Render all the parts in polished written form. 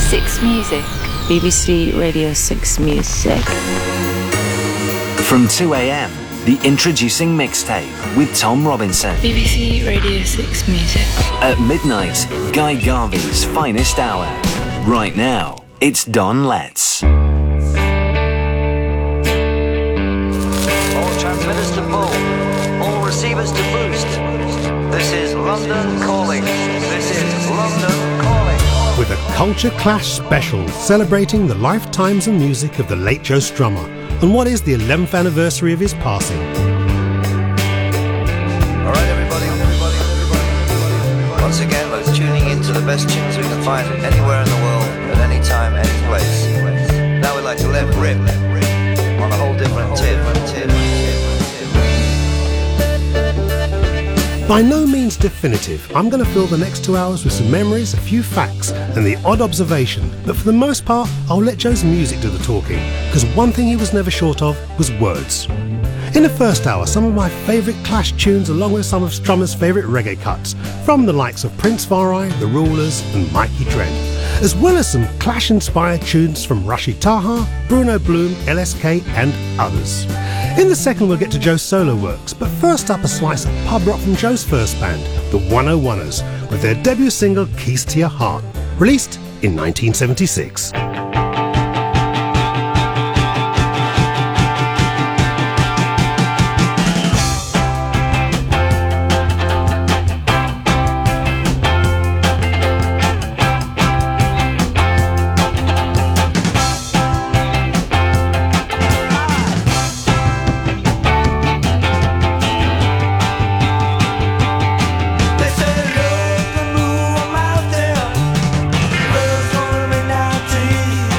6 Music. BBC Radio 6 Music. From 2 a.m, the Introducing Mixtape with Tom Robinson. BBC Radio 6 Music. At midnight, Guy Garvey's finest hour. Right now, it's Don Letts. All transmitters to pull, all receivers to boost. This is London calling. This is London calling. With a Culture Clash special celebrating the lifetimes and music of the late Joe Strummer and what is the 11th anniversary of his passing. All right, everybody. Once again, we're tuning into the best tunes we can find anywhere in the world, at any time, any place. Now we'd like to let rip on a whole different tip. By no means definitive, I'm going to fill the next 2 hours with some memories, a few facts and the odd observation, but for the most part I'll let Joe's music do the talking, because one thing he was never short of was words. In the first hour, some of my favourite Clash tunes along with some of Strummer's favourite reggae cuts from the likes of Prince Varai, The Rulers and Mikey Dread, as well as some Clash-inspired tunes from Rashid Taha, Bruno Bloom, LSK and others. In the second we'll get to Joe's solo works, but first up a slice of pub rock from Joe's first band, the 101ers, with their debut single Keys to Your Heart, released in 1976. They say, look, I'm out there. World's gonna be 19.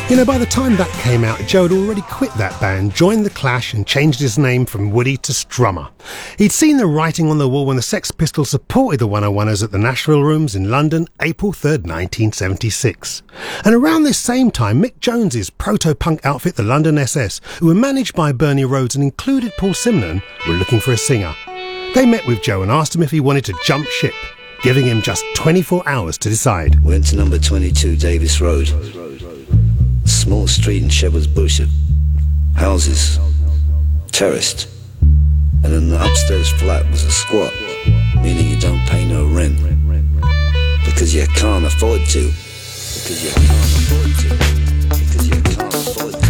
You know, by the time that came out, Joe had already quit that band, joined The Clash and changed his name from Woody to Strummer. He'd seen the writing on the wall when the Sex Pistols supported the 101ers at the Nashville Rooms in London, April 3rd, 1976. And around this same time, Mick Jones's proto-punk outfit, the London SS, who were managed by Bernie Rhodes and included Paul Simonon, were looking for a singer. They met with Joe and asked him if he wanted to jump ship, giving him just 24 hours to decide. Went to number 22 Davis Road. Small street in Shepherd's Bush. Houses, terraced. And in the upstairs flat was a squat, meaning you don't pay no rent. Because you can't afford to. Because you can't afford to. Because you can't afford to.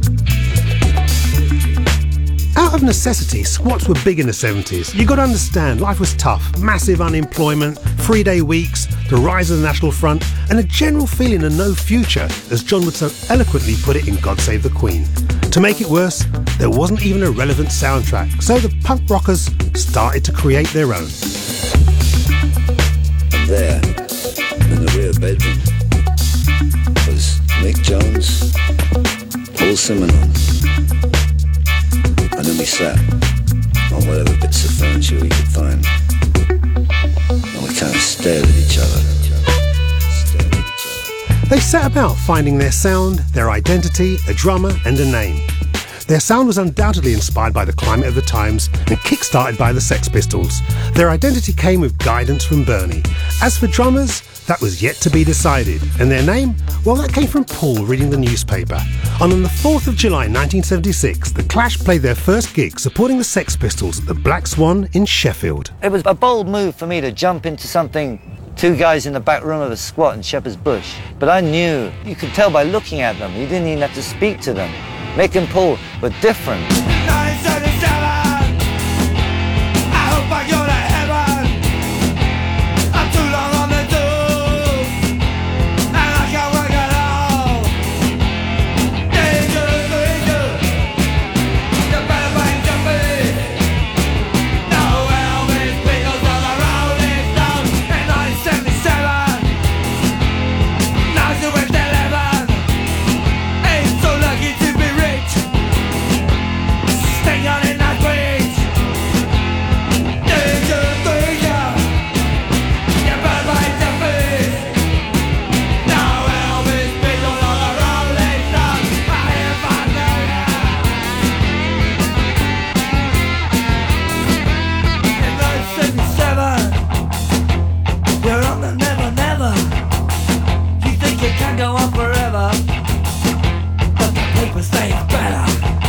Out of necessity, squats were big in the 70s. You got to understand, life was tough. Massive unemployment, 3-day weeks, the rise of the National Front, and a general feeling of no future, as John would so eloquently put it in God Save the Queen. To make it worse, there wasn't even a relevant soundtrack, so the punk rockers started to create their own. And there, in the rear bedroom, was Mick Jones, Paul Simonon. And then we sat on whatever bits of furniture we could find. And we kind of stared at each other. They set about finding their sound, their identity, a drummer and a name. Their sound was undoubtedly inspired by the climate of the times and kick-started by the Sex Pistols. Their identity came with guidance from Bernie. As for drummers, that was yet to be decided. And their name? Well, that came from Paul reading the newspaper. And on the 4th of July 1976, The Clash played their first gig supporting the Sex Pistols at the Black Swan in Sheffield. It was a bold move for me to jump into something, two guys in the back room of a squat in Shepherd's Bush. But I knew, you could tell by looking at them, you didn't even have to speak to them. Mick and Paul were different. 977, I hope I go to heaven. I'm too long on the tube, and I can't work at all. Danger, danger, you better find your feet. Now well, these Beatles on the Rolling Stones in 1977. Now she went to 11. Ain't so lucky to be rich. Stay on in that bridge. Danger, danger, you better find your feet. Now Elvis Beatles on the Rolling Stones, I hear my name. In 1977, you're on the never, never. You think you can go on forever, but the paper stays better.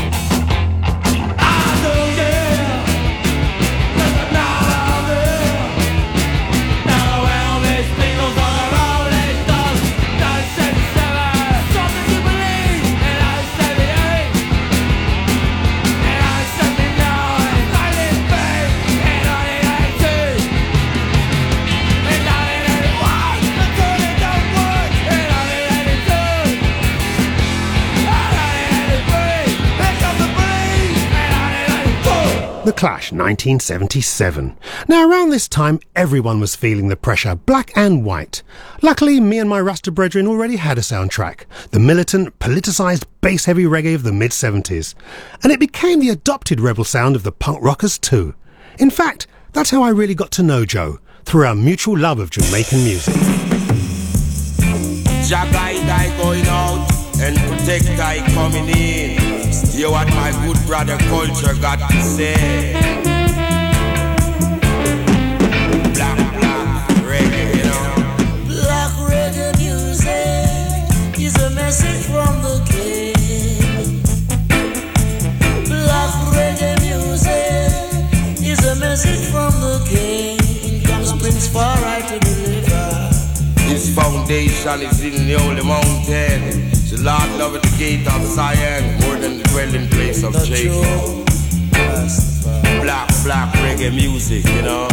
I know, yeah, there's another there. Now Elvis Beatles on the Rolling Stones, 1977. Something to believe in 1978, in 1979, 1980, in 1980, in 1981, until it don't work, in 1982, in 1983, here comes the police, in 1984. The Clash, 1977. Now, around this time, everyone was feeling the pressure, black and white. Luckily, me and my Rasta brethren already had a soundtrack, the militant, politicised, bass-heavy reggae of the mid-70s. And it became the adopted rebel sound of the punk rockers too. In fact, that's how I really got to know Joe, through our mutual love of Jamaican music. Jagai going out and protect guy coming in. Hear what my good brother culture got to say. Black reggae, you know. Black reggae music is a message from the king. Black reggae music is a message from the king. Comes Prince Far Right to deliver. His foundation is in the holy mountain. The Lord loveth the gate of Zion more than the dwelling place of Jacob. Black reggae music, you know.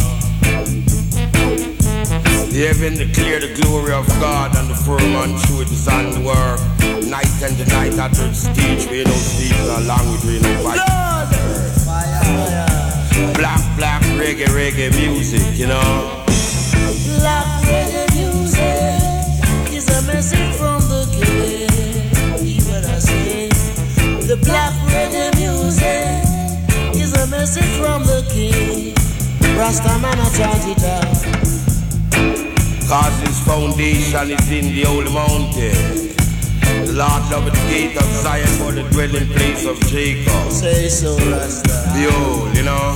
The heaven declare the glory of God, and the firmament through his handiwork. Night and the night at the stage, we no speak along with we no fight. Black reggae music, you know. Black reggae music is a message from the king. Rasta man a chant it out. Cause his foundation is in the holy mountain. The Lord loveth the gate of Zion for the dwelling place of Jacob. Say so, Rasta. Behold, you know.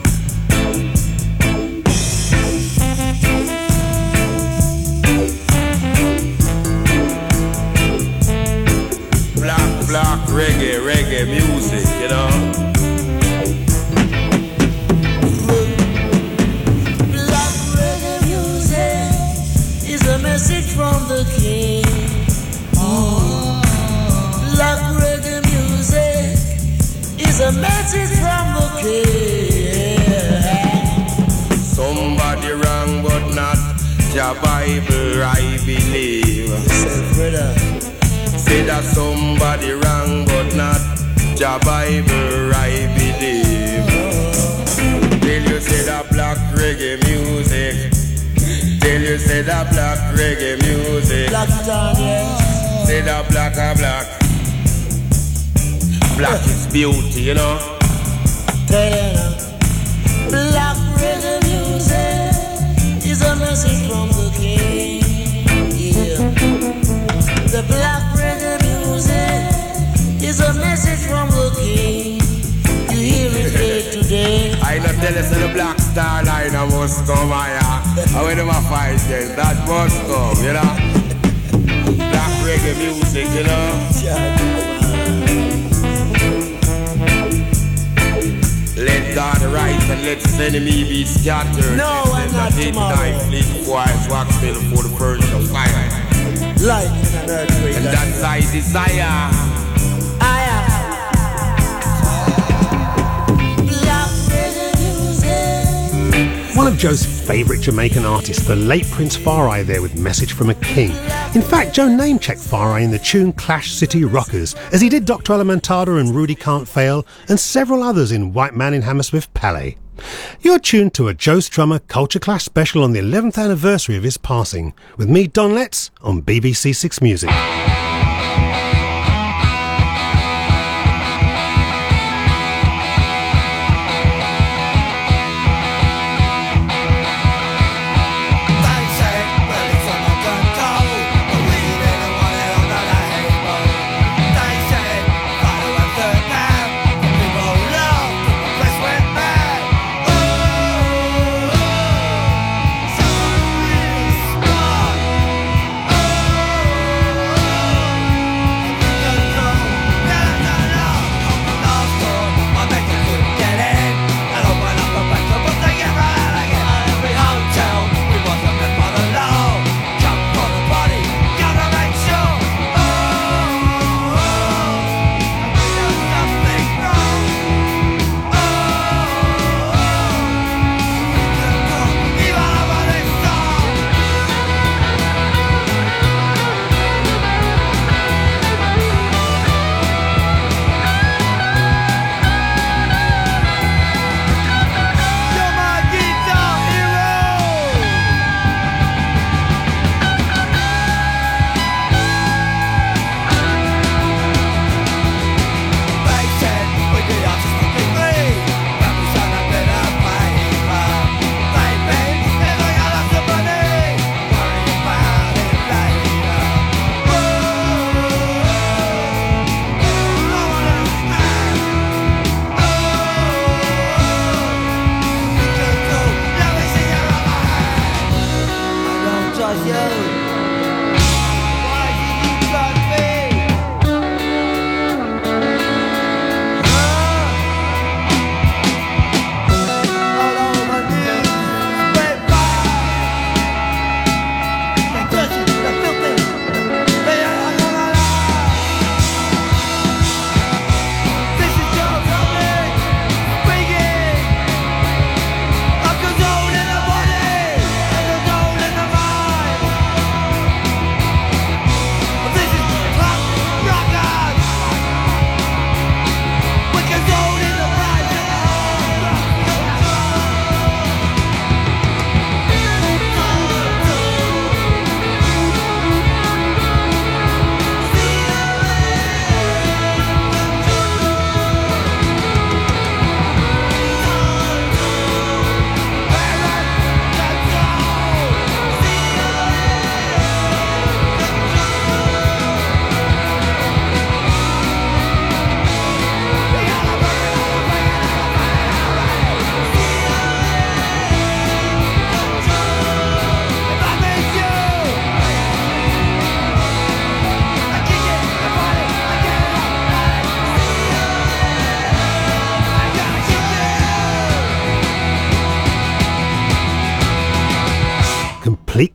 Black reggae music, you know. Black reggae music is a message from the King. Black reggae music is a message from the King. Somebody wrong but not your Bible, I believe. Say, brother. Say that somebody wrong but not your Bible, I believe. Till you say that black reggae music. Till you say that black reggae music. Black Daniel. Say that black are black. Black is beauty, you know. Tell you now. Black reggae music is a message from the King. Yeah. The black reggae music is a message from the King. You hear it day today. I not tell you, so the Black Star Line must come here. I went to my fight then, that must come, you know. Black reggae music, you know. Let God rise and let his enemy be scattered. No, I'm not tomorrow. Knife, fleet, quiet, wax bill for the furnace of fire. Lightning and earthquake. And that's I desire. One of Joe's favourite Jamaican artists, the late Prince Far-I there with Message from a King. In fact, Joe name-checked Far-I in the tune Clash City Rockers, as he did Dr. Elementada and Rudy Can't Fail, and several others in White Man in Hammersmith Palais. You're tuned to a Joe Strummer Culture Clash special on the 11th anniversary of his passing, with me, Don Letts, on BBC Six Music.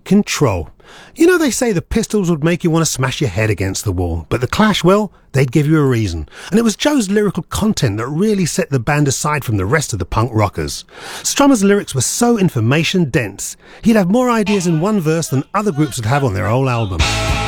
Control. You know, they say the Pistols would make you want to smash your head against the wall, but the Clash, well, they'd give you a reason. And it was Joe's lyrical content that really set the band aside from the rest of the punk rockers. Strummer's lyrics were so information dense, he'd have more ideas in one verse than other groups would have on their whole album.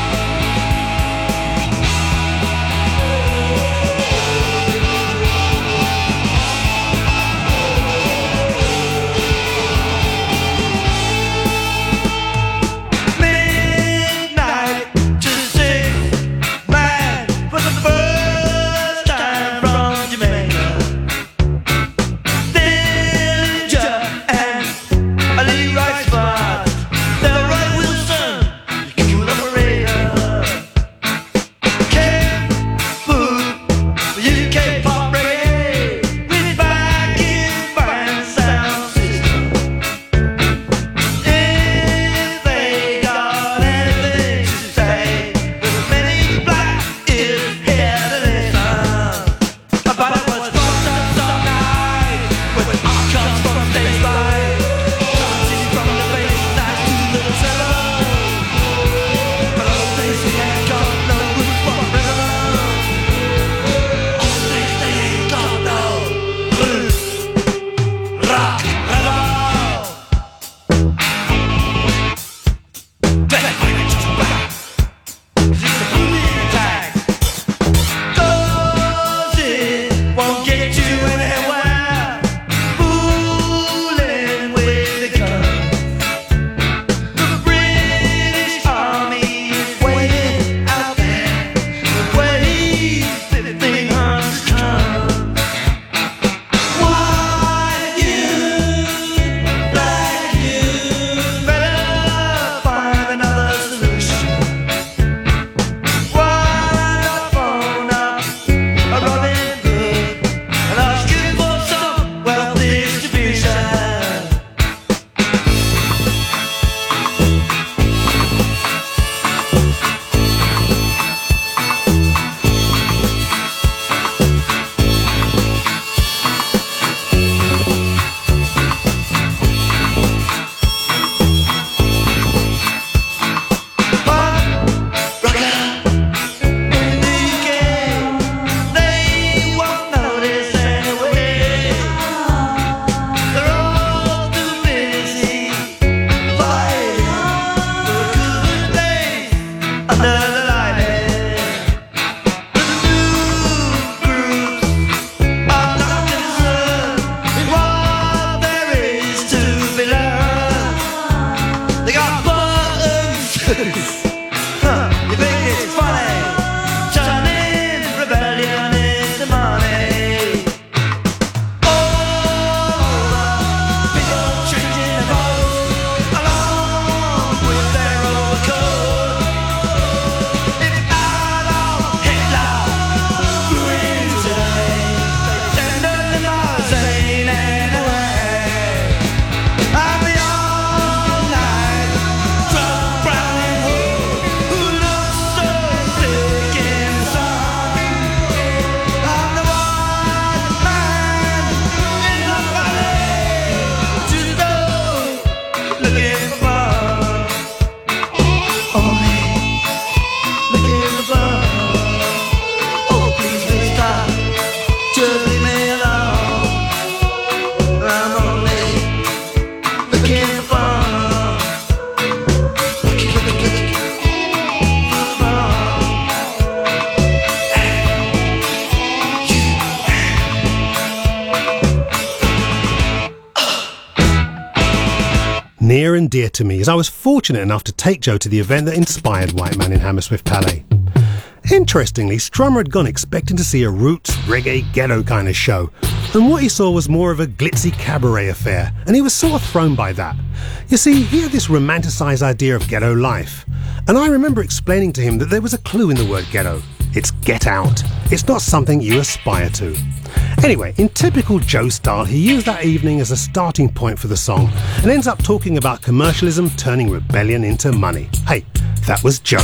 Near and dear to me, as I was fortunate enough to take Joe to the event that inspired White Man in Hammersmith Palais. Interestingly, Strummer had gone expecting to see a roots, reggae, ghetto kind of show, and what he saw was more of a glitzy cabaret affair, and he was sort of thrown by that. You see, he had this romanticised idea of ghetto life, and I remember explaining to him that there was a clue in the word ghetto. It's get out. It's not something you aspire to. Anyway, in typical Joe style, he used that evening as a starting point for the song and ends up talking about commercialism turning rebellion into money. Hey, that was Joe.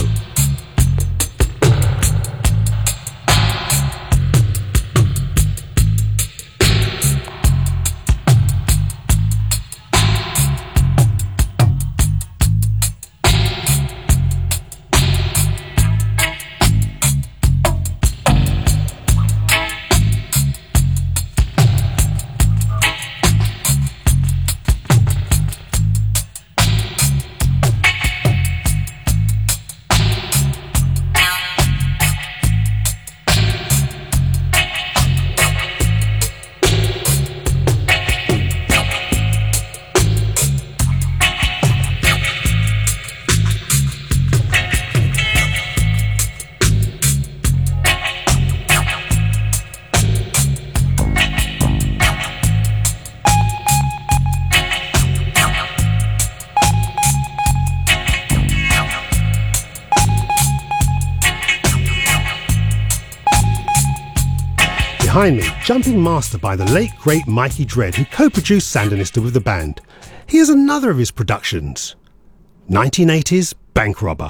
Behind me, Jumping Master by the late great Mikey Dread, who co-produced Sandinista with the band. Here's another of his productions, 1980s Bank Robber.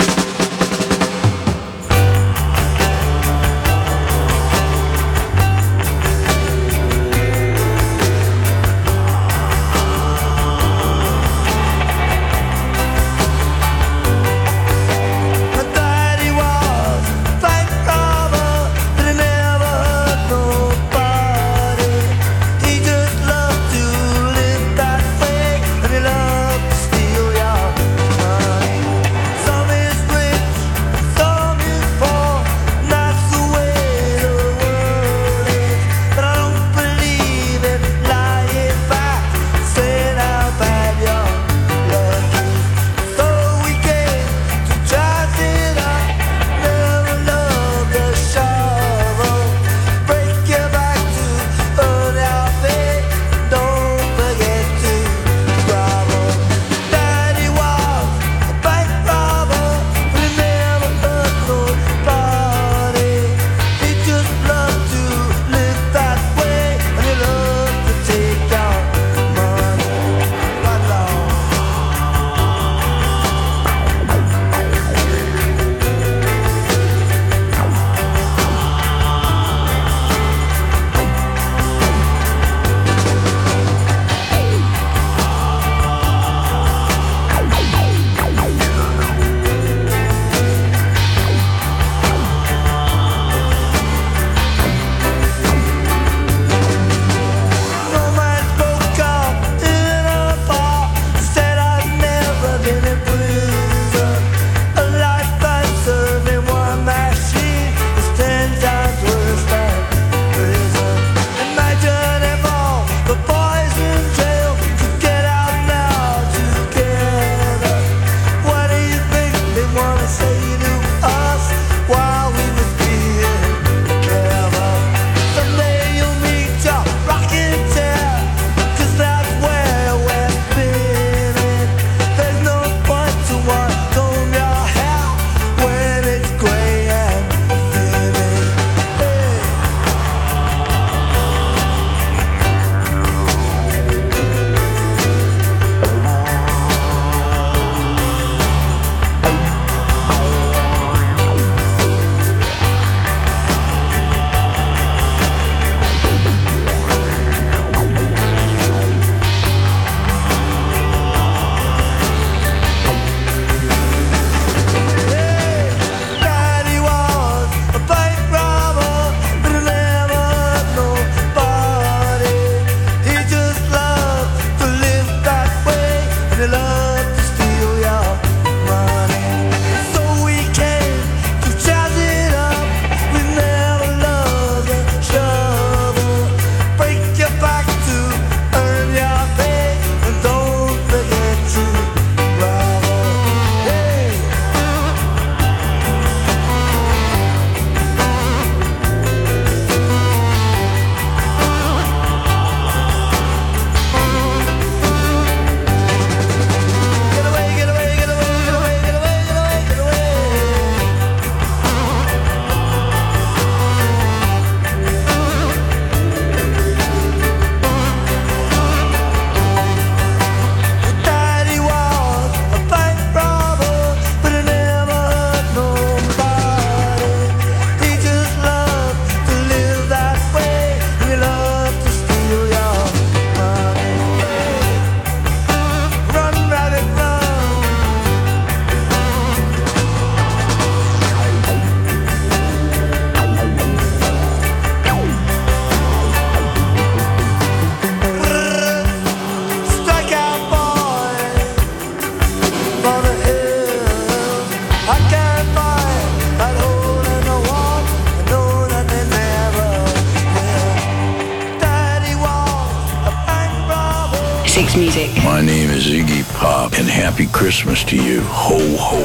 Six Music. My name is Iggy Pop, and happy Christmas to you. Ho, ho,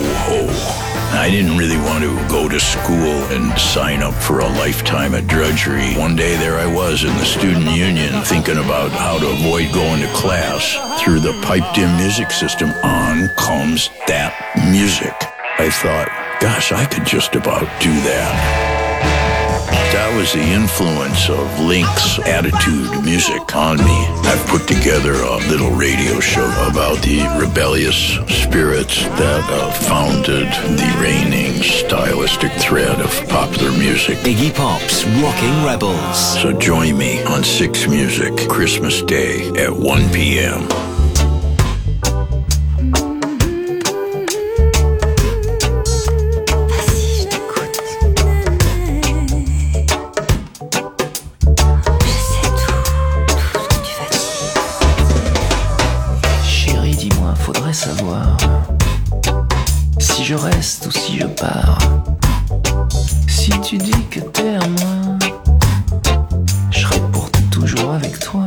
ho. I didn't really want to go to school and sign up for a lifetime of drudgery. One day there I was in the student union thinking about how to avoid going to class. Through the piped-in music system, on comes that music. I thought, gosh, I could just about do that. That was the influence of Link's attitude music on me. I've put together a little radio show about the rebellious spirits that founded the reigning stylistic thread of popular music. Iggy Pop's Rocking Rebels. So join me on Six Music, Christmas Day at 1 p.m. Savoir si je reste ou si je pars. Si tu dis que t'es à moi, je serai pour toujours avec toi.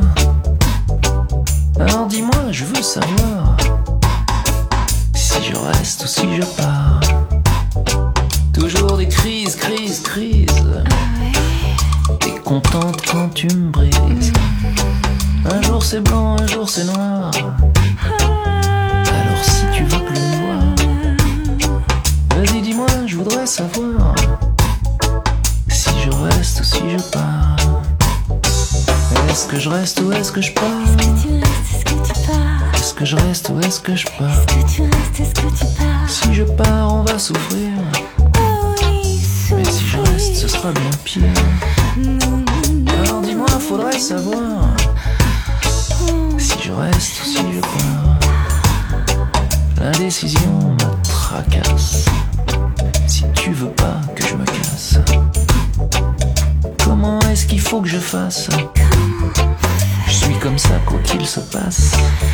Alors dis-moi, je veux savoir si je reste ou si je pars. Toujours des crises, crises, crises. T'es contente quand tu me brises. Un jour c'est blanc, un jour c'est noir. Alors si tu veux plus me voir, vas-y dis-moi, je voudrais savoir si je reste ou si je pars. Est-ce que je reste ou est-ce que je pars? Est-ce que je reste ou est-ce que je pars? Si je pars, on va souffrir. Mais si je reste, ce sera bien pire. Alors dis-moi, faudrait savoir si je reste ou si je pars. L'indécision me tracasse. Si tu veux pas que je me casse, comment est-ce qu'il faut que je fasse? Je suis comme ça quoi qu'il se passe.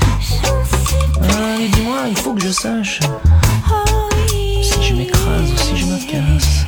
Allez dis-moi, il faut que je sache si je m'écrase ou si je me casse.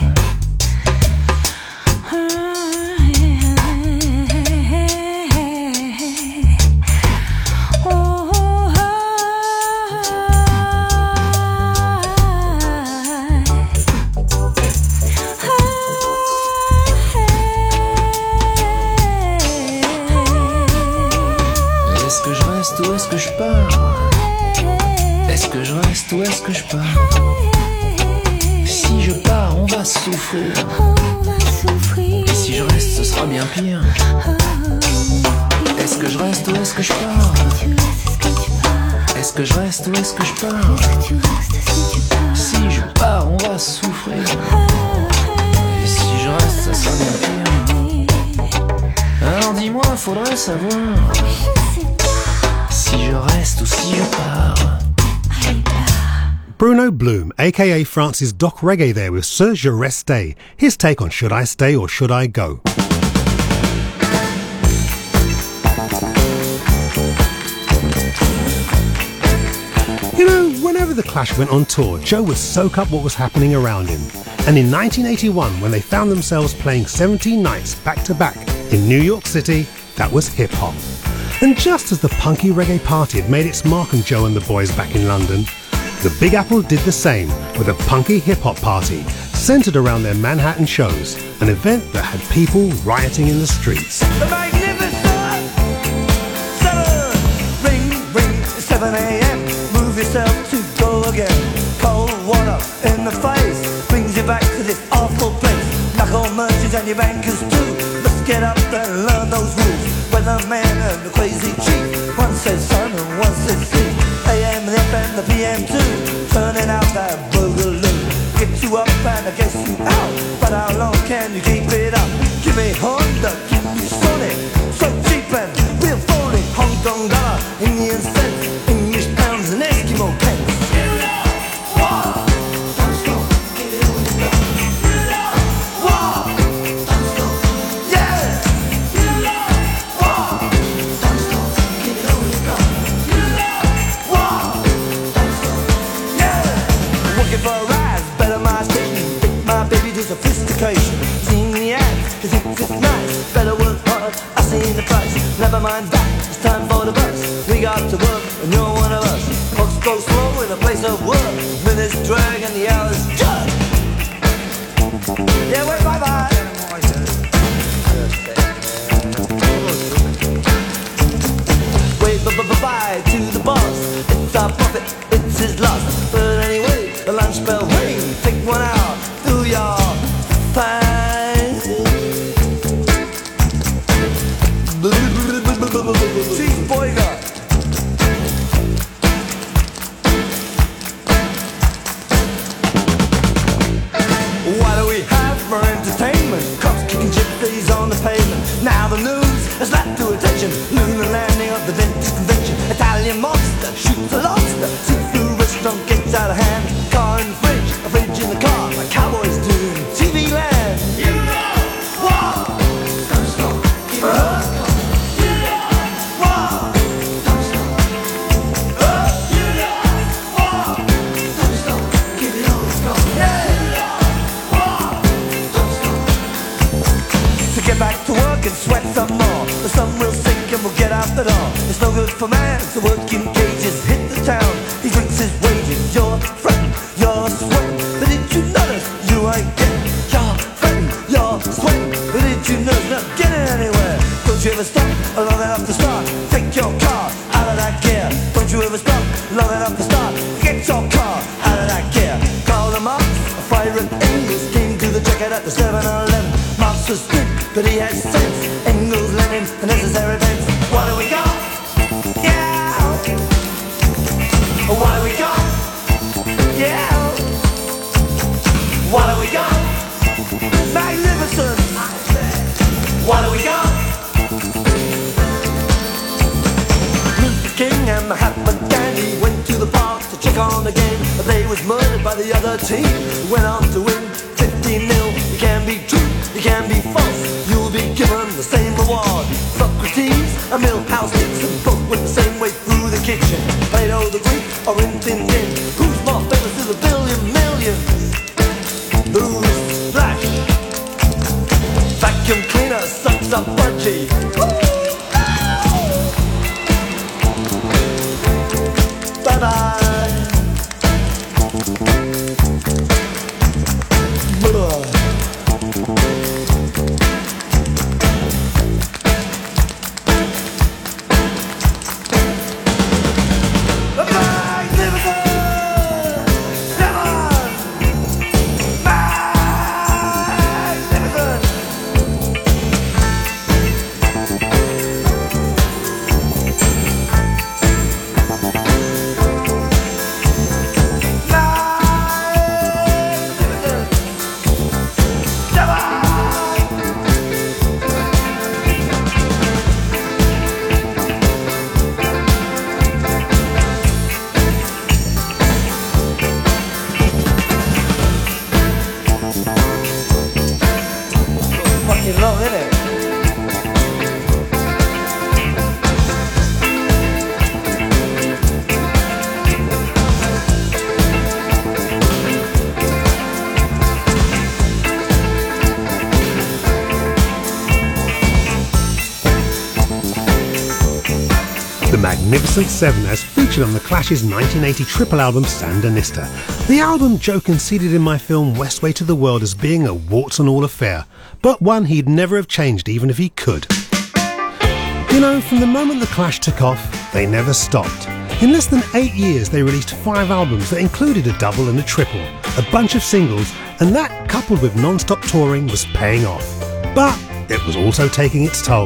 Où est-ce que je pars? Est-ce que je reste ou est-ce que je pars? Si je pars, on va souffrir. Et si je reste, ce sera bien pire. Est-ce que je reste ou est-ce que je pars? Est-ce que je reste ou est-ce que je pars? Si je pars, on va souffrir. Et si je reste, ça sera bien pire. Alors dis-moi, faudrait savoir si je reste ou si je pars. Bruno Bloom, aka France's Doc Reggae there with Sir Je Reste, his take on Should I Stay or Should I Go? You know, whenever the Clash went on tour, Joe would soak up what was happening around him. And in 1981, when they found themselves playing 17 nights back to back in New York City, that was hip-hop. And just as the punky reggae party had made its mark on Joe and the boys back in London, the Big Apple did the same with a punky hip-hop party centred around their Manhattan shows, an event that had people rioting in the streets. The magnificent 7, ring, ring, 7 a.m. Move yourself to go again. Cold water in the face brings you back to this awful place. Knock on merchants and your bankers too. Let's get up and learn those rules. Weatherman and the crazy chief. One says sun and one says sea. AM, the FM, the PM too. Turning out that boogaloo. Get you up and I guess you out. But how long can you keep it up? Give me Honda, keep me Sonic. So cheap and real phony. Hong Kong dollar, Indian cents, English pounds and Eskimo pence. Sophistication, seen the ads, cause it's nice. Better work hard, I seen the price. Never mind that, it's time for the bus. We got to work, and you're one of us. Clocks go slow in a place of work. Minutes drag and the hours judge. Yeah, wait, bye-bye. Wait, bye-bye to the boss. It's our profit, it's his loss. But anyway, the lunch bell ring. Take 1 hour, do your fine. at all. It's no good for man to work in cages. Hit the town, he drinks his wages. You're fretting, you're sweating, but did you notice you ain't getting? You're fretting, you're sweating, but did you notice not getting anywhere? Don't you ever stop long enough to start? Take your car out of that gear. Don't you ever stop long enough to start? Get your car out of that gear. Call them up, a fire at Engels came to the checkout at the 7-Eleven. Marx was good, but he had sense. Engels, Lenin, the necessary events. What do we got? Yeah. What do we got? Yeah. What do we got? Magnificent. What do we got? Luther King and Mahatma Gandhi went to the park to check on the game, but they was murdered by the other team. Went on to win 15-0. You can be true, you can be false. You'll be given the same reward. Socrates and Milhouse Nixon both went the same way through the kitchen. Plato the Greek or Rin Tin Tin. Who's more famous to the billion millions? Who's Splash? Vacuum cleaner sucks up budgie. Bye-bye. Magnificent Seven as featured on The Clash's 1980 triple album Sandinista. The album Joe conceded in my film Westway to the World as being a warts-and-all affair, but one he'd never have changed even if he could. You know, from the moment The Clash took off, they never stopped. In less than 8 years they released 5 albums that included a double and a triple, a bunch of singles, and that, coupled with non-stop touring, was paying off. But it was also taking its toll.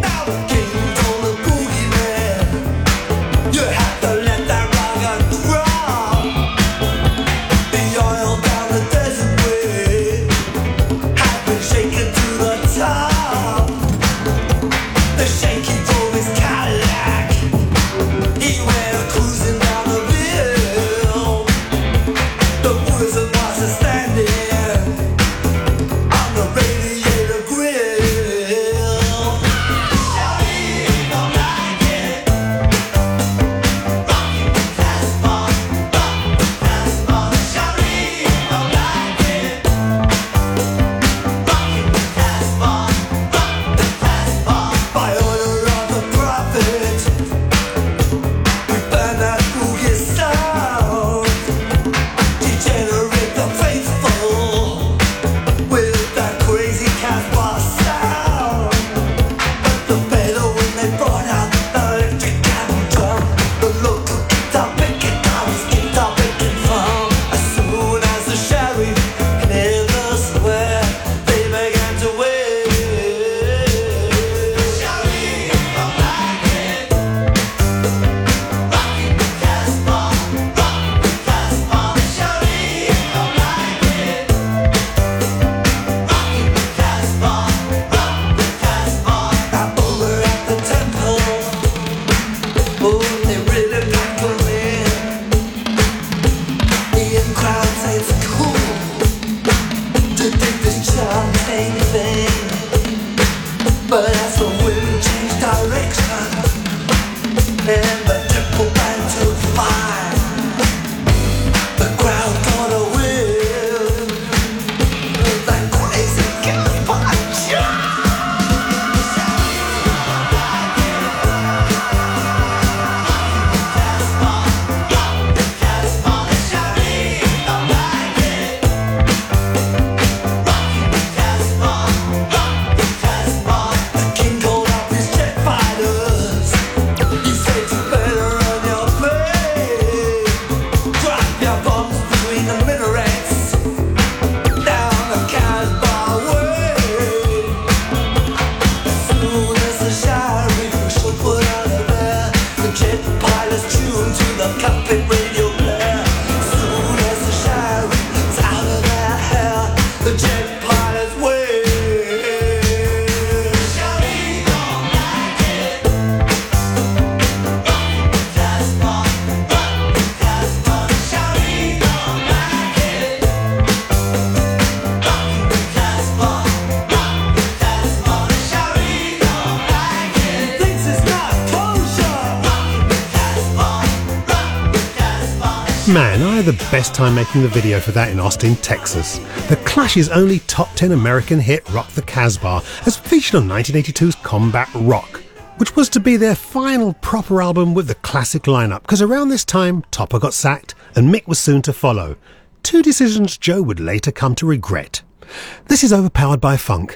Man, I had the best time making the video for that in Austin, Texas. The Clash's only top 10 American hit, Rock the Casbah, as featured on 1982's Combat Rock, which was to be their final proper album with the classic lineup, because around this time, Topper got sacked and Mick was soon to follow. Two decisions Joe would later come to regret. This is Overpowered by Funk.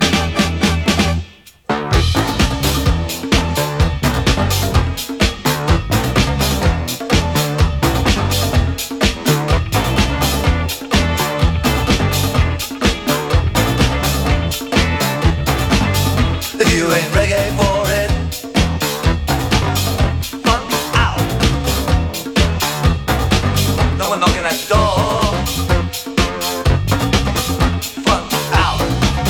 You ain't reggae for it. Funk out. No one knocking at the door. Funk out.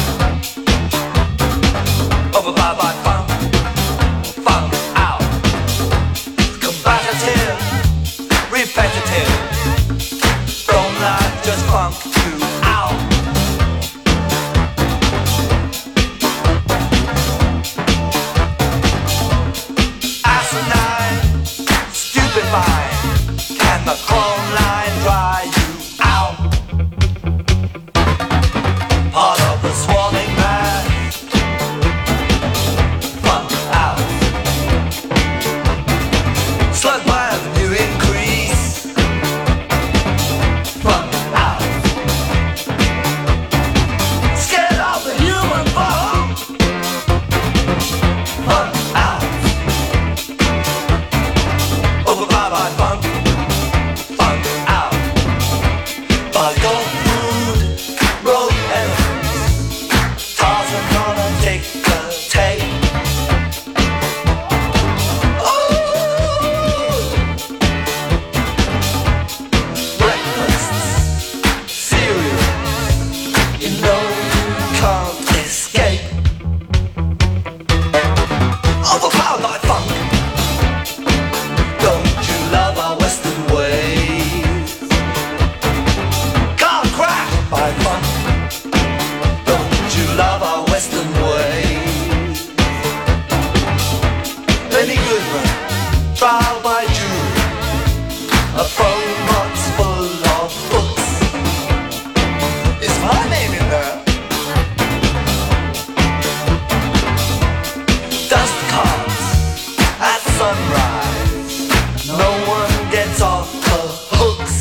Overpowered by funk. Funk out. Combative. Repetitive. Don't like just funk you out. Can the chrome line dry you out? Part of the swarming mass. Funk out. Slug by avenue increase. Funk out. Scared of the human bomb. Funk out. Overpowered by funk. Funk out. By gold mood, road elephants. Tarzan gonna take the tape. Breakfasts, cereal. You know you can't escape. Overpowered by funk. Don't you love our Western ways? Car crash by funk. Don't you love our Western ways? Lenny Goodman, trial by jury. A phone box full of books. Is my name in there? Dust cards at sunrise. No one gets off the hooks.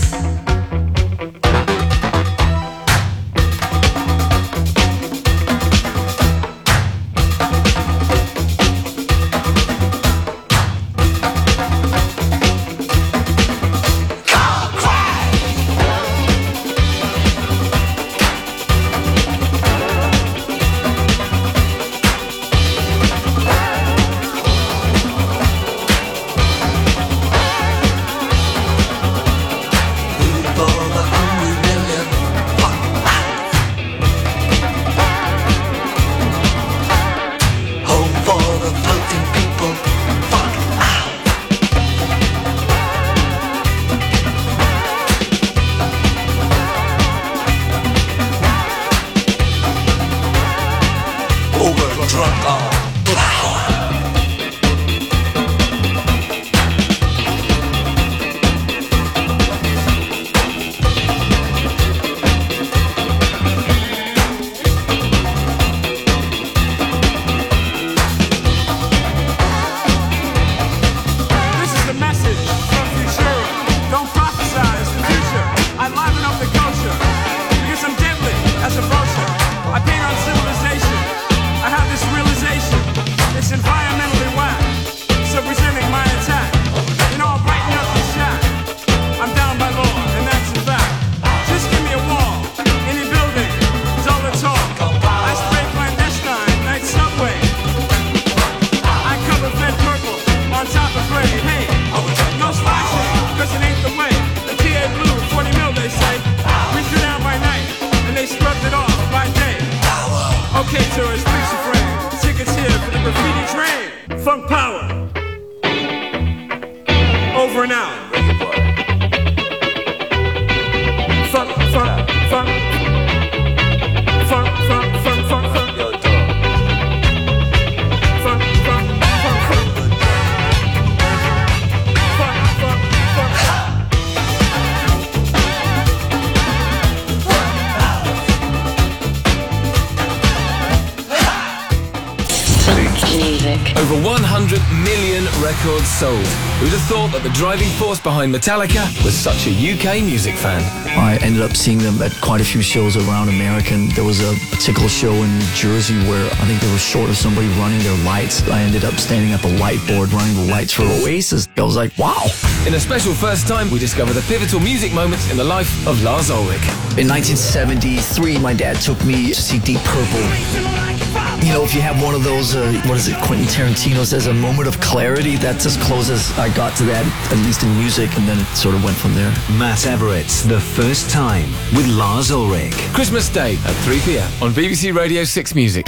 Car crash. Food for the hungry million. Funk out. Home for the floating people. Funk out. Overdrunk on power. This is the message from Futura. Don't prophesize the future. I liven up the culture because I'm deadly as a vulture. I paint on civilization. I have this realization. It's environmentally whack. So presenting my attack. You know, I'll brighten up the shack. I'm down by law, and that's a fact. Just give me a wall. Any building is all the talk. I spray clandestine, night subway. I cover Fed purple on top of gray. Hey, no splashing, cause it ain't the way. The TA blue, 40 mil they say. We threw down by night, and they scrubbed it off by day. Okay, tourists, fix your frame. Tickets here for the graffiti train. Funk power. Over and out. Funk, funk, funk. Funk, funk, funk, funk, funk. Funk, funk, funk, funk. Funk, funk, funk. Over 100 million records sold. Who'd have thought that the driving force behind Metallica was such a UK music fan? I ended up seeing them at quite a few shows around America. And there was a particular show in New Jersey where I think they were short of somebody running their lights. I ended up standing up a light board running the lights for Oasis. I was like, wow. In a special first time, we discover the pivotal music moments in the life of Lars Ulrich. In 1973, my dad took me to see Deep Purple. You know, if you have one of those, Quentin Tarantino says, a moment of clarity, that's as close as I got to that, at least in music, and then it sort of went from there. Matt Everett's The First Time with Lars Ulrich. Christmas Day at 3 p.m. on BBC Radio 6 Music.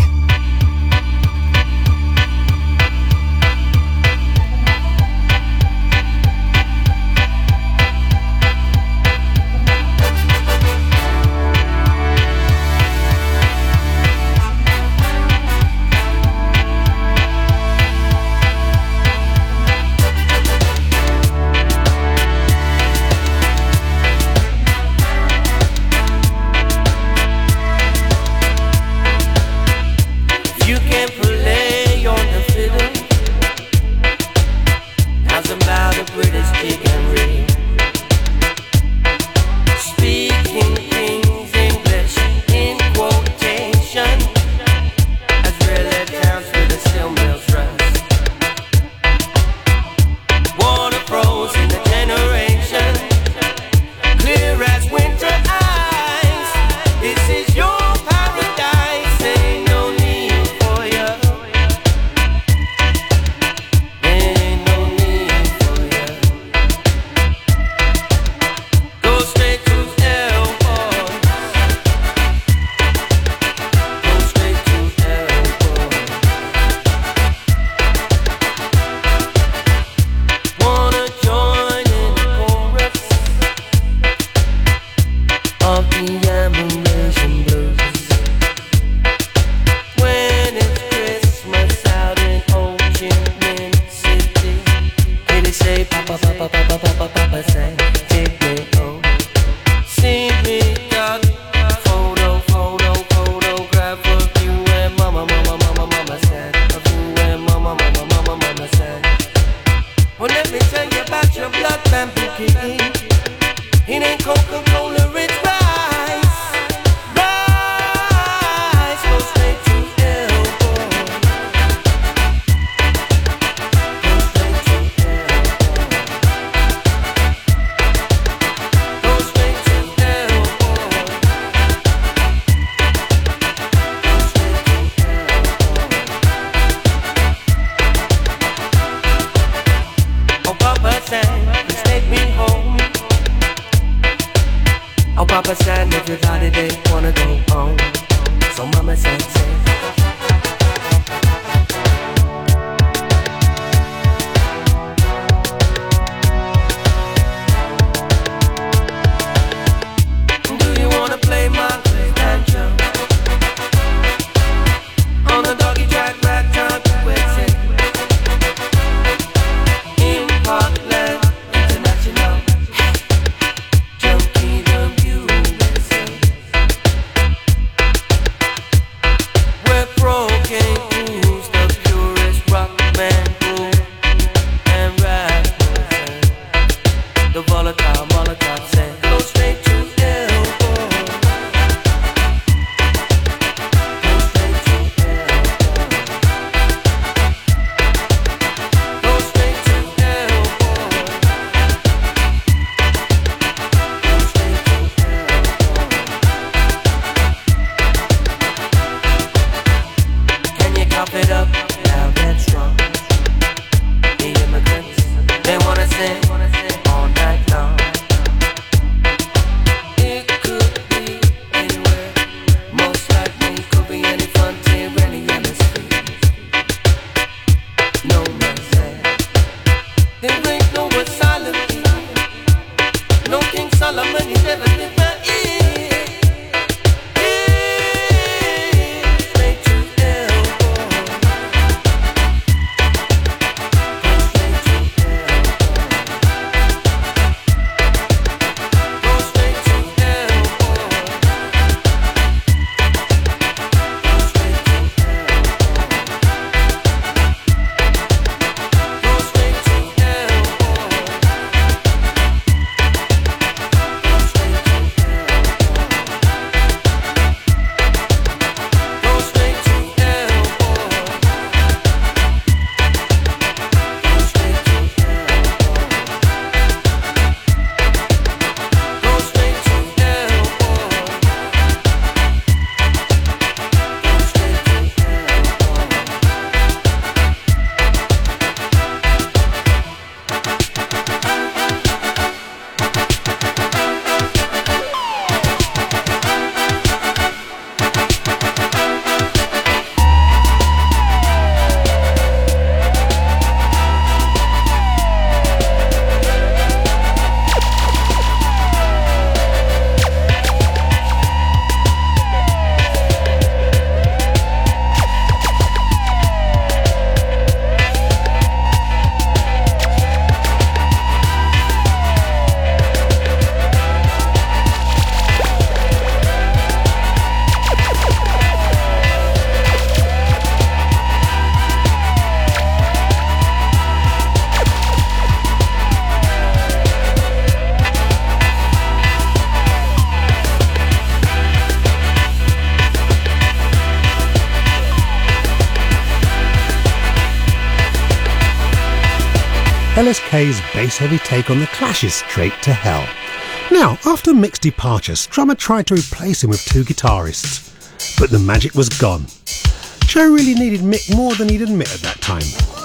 LSK's bass-heavy take on the Clash's Straight to Hell. Now, after Mick's departure, Strummer tried to replace him with two guitarists, but the magic was gone. Joe really needed Mick more than he'd admit at that time.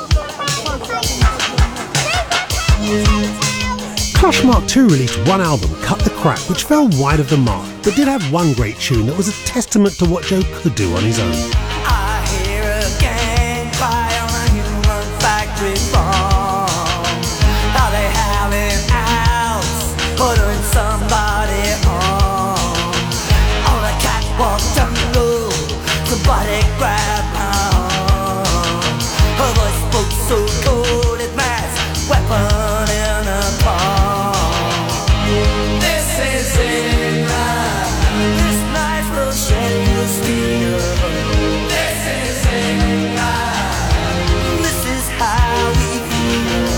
Clash Mark II released one album, Cut the Crap, which fell wide of the mark, but did have one great tune that was a testament to what Joe could do on his own. I hear a gang fire on a human factory farm. How they having outs, ordering somebody on a catwalk jungle. Somebody grab my arm. Her voice spoke so cold it matched weapon in a palm. This is it now. This knife will shed your steel. This is it now. This is how we feel.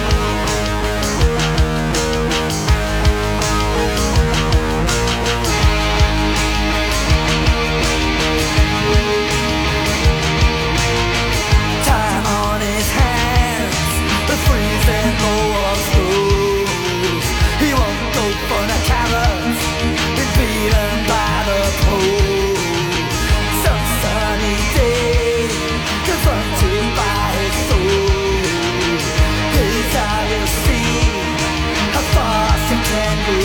Time on his hands, the freezing bowl of screws. He won't go for the carrots, been beaten by the pole. Some sunny day, confronted by his soul. His eye will see how far she can go.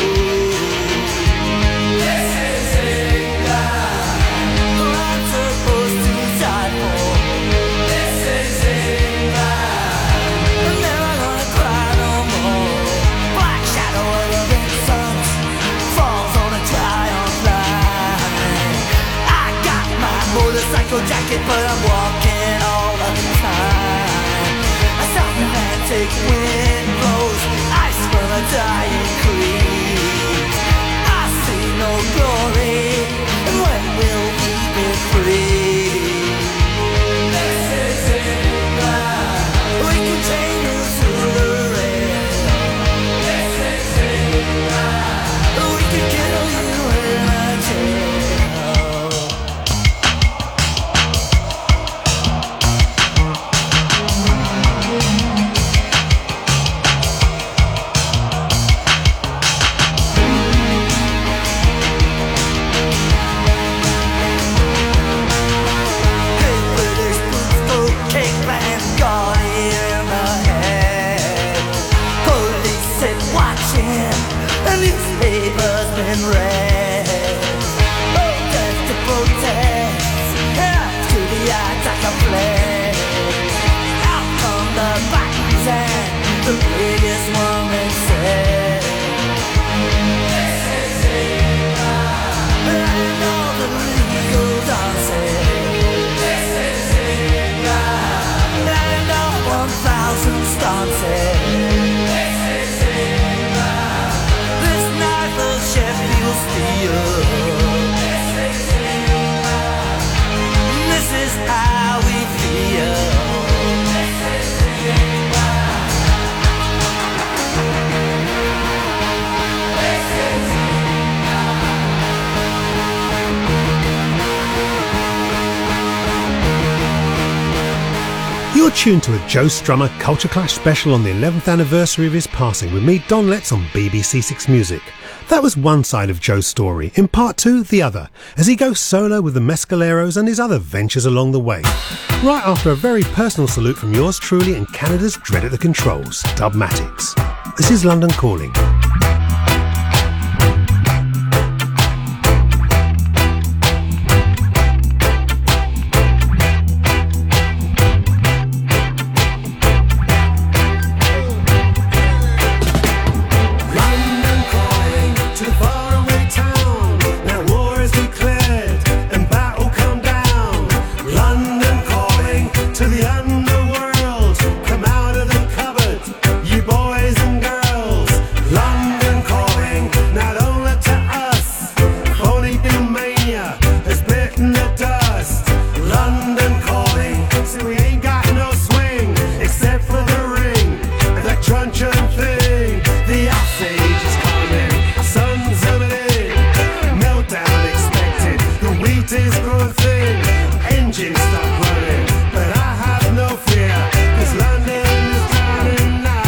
This is it now. I'm supposed to die for. This is it now. I'm never gonna cry no more. Black shadow of the Vincent falls on a triumph line. I got my motorcycle jacket, but I'm walking all the time. A South Atlantic wind blows ice from a dying creek. I see no glory, and when will we be free? This is it now. We can chain you to the rail. This is it now. We can kill you in a jail. Hey, British boots, cake plan, got in the head. Police sit watching, the newspaper's been read. Protest to protest, to the attack of flesh. Out come the Bidens and the biggest woman said, this is it now. And all the legal dances. This is it now. And all 1,000 stances. This is it now. This knife of Sheffield steel. This is it now. This is how we feel. This is it now. This is it You're tuned to a Joe Strummer Culture Clash special on the 11th anniversary of his passing with me, Don Letts, on BBC Six Music. That was one side of Joe's story. In part two, the other, as he goes solo with the Mescaleros and his other ventures along the way. Right after a very personal salute from yours truly and Canada's dread at the controls, Dubmatics. This is London Calling. engine stop running, but I have no fear, 'cause London is drowning now.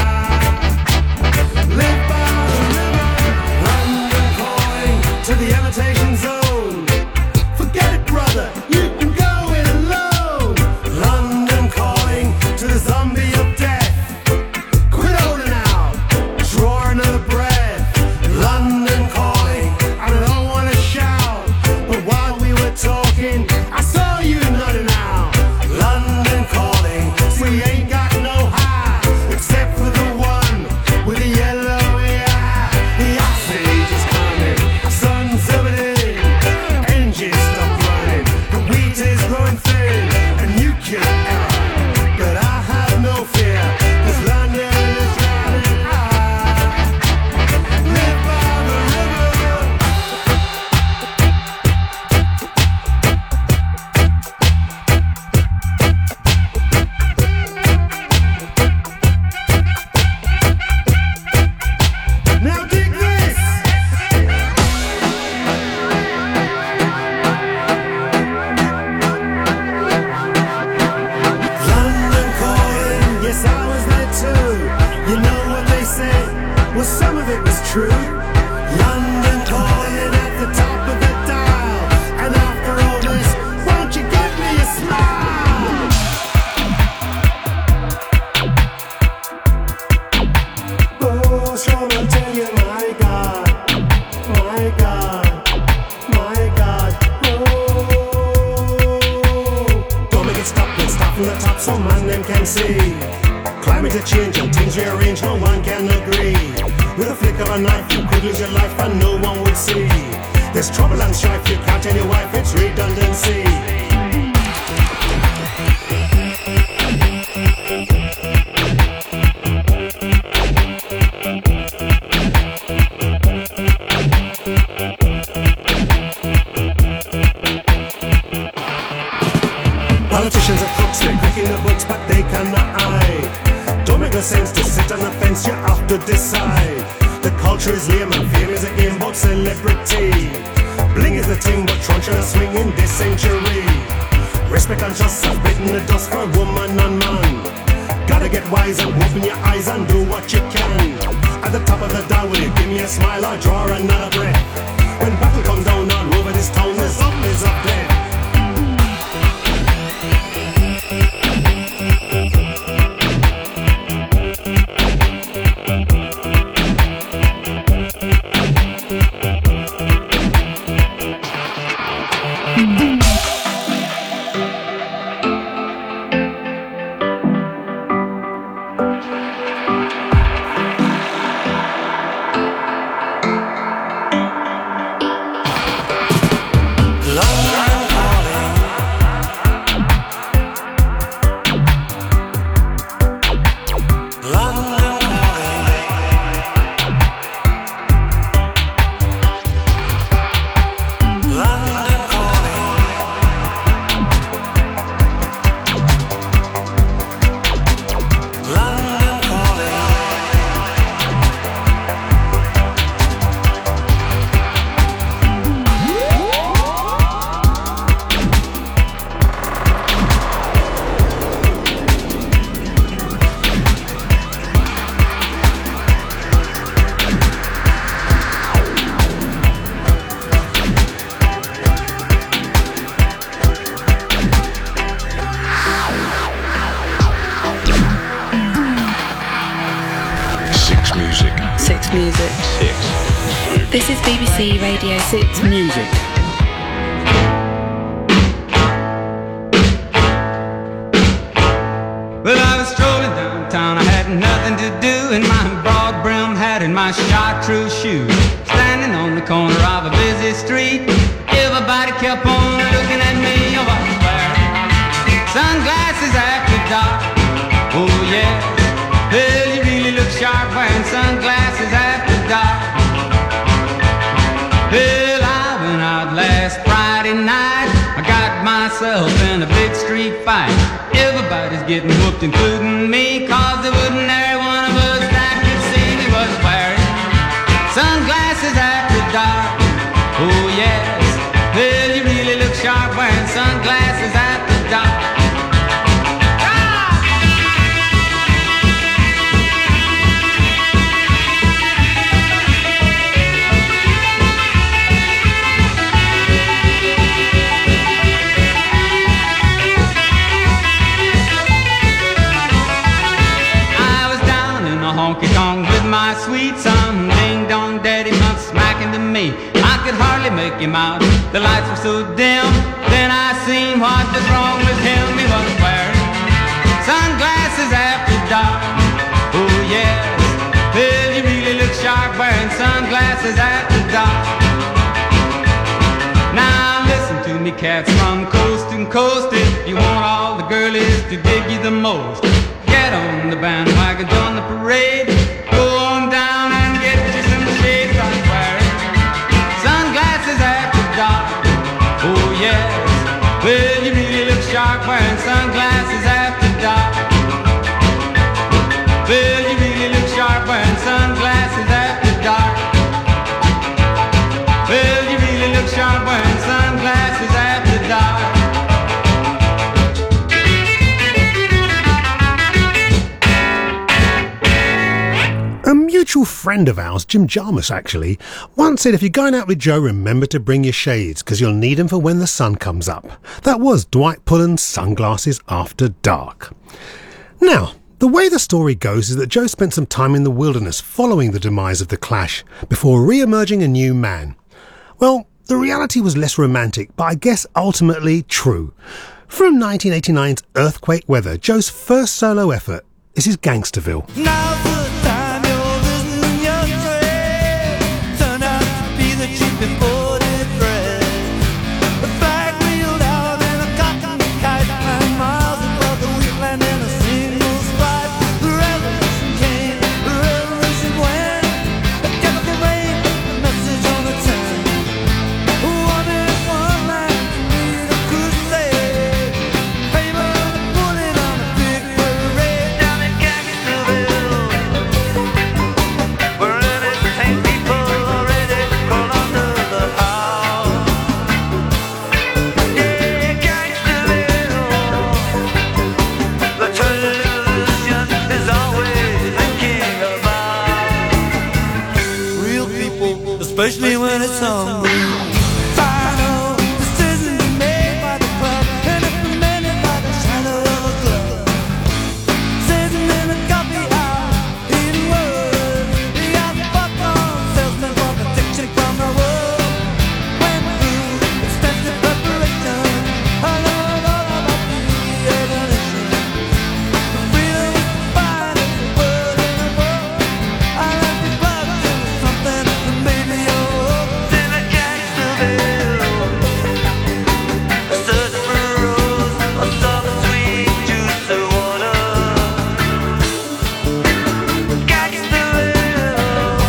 see. Climate change and things rearrange, no one can agree. With a flick of a knife, you could lose your life and no one would see. There's trouble and strife, you can't tell your wife, it's redundancy. Politicians are crooks, they're cracking the books, but they cannot hide. Don't make no sense to sit on the fence, you have to decide. The culture is lame and fame is a game about celebrity. Bling is the thing, but truncheon a swing in this century. Respect and trust have bitten the dust for woman and man. Gotta get wise and open your eyes and do what you can. At the top of the down, will you give me a smile or draw another breath? When battle come down all over this town, the zombies up there. This is BBC Radio 6 Music. Well, I was strolling downtown, I had nothing to do, in my broad-brimmed hat and my chartreuse shoes, standing on the corner of a busy street. Everybody kept on looking at me. Oh, I was wearing sunglasses after dark. Oh, yeah. Well, you really look sharp wearing sunglasses after dark. Well, I went out last Friday night. I got myself in a big street fight. Everybody's getting whooped, including me, 'cause there wasn't every one of us that could see me was wearing sunglasses after dark. Oh, yes. Well, you really look sharp wearing sunglasses after dark. Honky-tonk with my sweet son, ding-dong daddy come smacking to me. I could hardly make him out, the lights were so dim. Then I seen what was wrong with him. He was wearing sunglasses after dark. Oh yes, well you really look sharp wearing sunglasses after dark. Now listen to me cats from coast to coast, if you want all the girlies to dig you the most, get on the bandwagon, join the parade, go on down and get you some shades. I'm wearing sunglasses after dark. Oh yes, well you really look sharp wearing sunglasses after dark. Well you really look sharp wearing sunglasses after dark. Well you really look sharp wearing sunglasses after dark. A mutual friend of ours, Jim Jarmusch actually, once said if you're going out with Joe, remember to bring your shades, because you'll need them for when the sun comes up. That was Dwight Pullen's Sunglasses After Dark. Now, the way the story goes is that Joe spent some time in the wilderness following the demise of the Clash, before re-emerging a new man. Well, the reality was less romantic, but I guess ultimately true. From 1989's Earthquake Weather, Joe's first solo effort. This is Gangsterville. Now's the time you're listening your trade. Turn out to be the cheap imported bread. A flag wheeled out in a cotton kite, 9 miles above the wheatland in a single stripe. The revolution came, the revolution went. A chemical rain, a message on a tin. One is one man, need a crusade. Favor put it on a big parade down in Gangsterville, where entertained people already crawl under the house. Yeah, Gangsterville, the television is always thinking about real people, especially when it's hungry. Final decisions made by the club and implemented by the shadow of a glove. Sitting in a coffee house, eating words. He got fucked on, salesman for protection from the world. Went through extensive preparation. I learned all about the evolution. The freedom is to find every word in the book. I like the blood into something that maybe you're hooked in a Gangsterville. Search for a rose or some sweet juice or water. Gangsterville,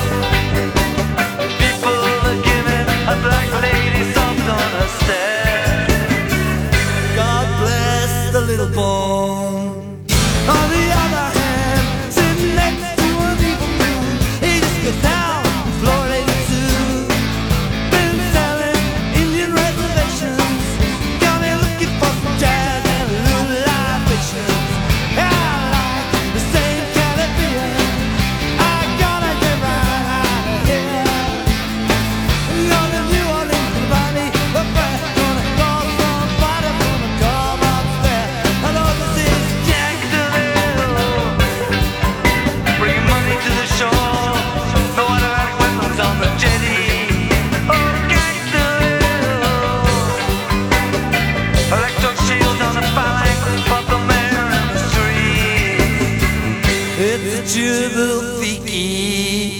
people are giving a black lady soft on her step. God bless the little boy. On the other hand, sitting next to an evil dude, he just gets down, Floor 82. Been selling Indian reservations, got me looking for some jazz and a little libations. I like the same Caribbean, I gotta get right out of here. Going to New Orleans to buy me a friend, gonna call somebody, gonna come upstairs. I know this is Gangsterville, bringing money to the shore, no automatic weapons on the jetty. Oh, Gangsterville, electric shield on the phalanx of the man in the street. It's a Jubal Fiki.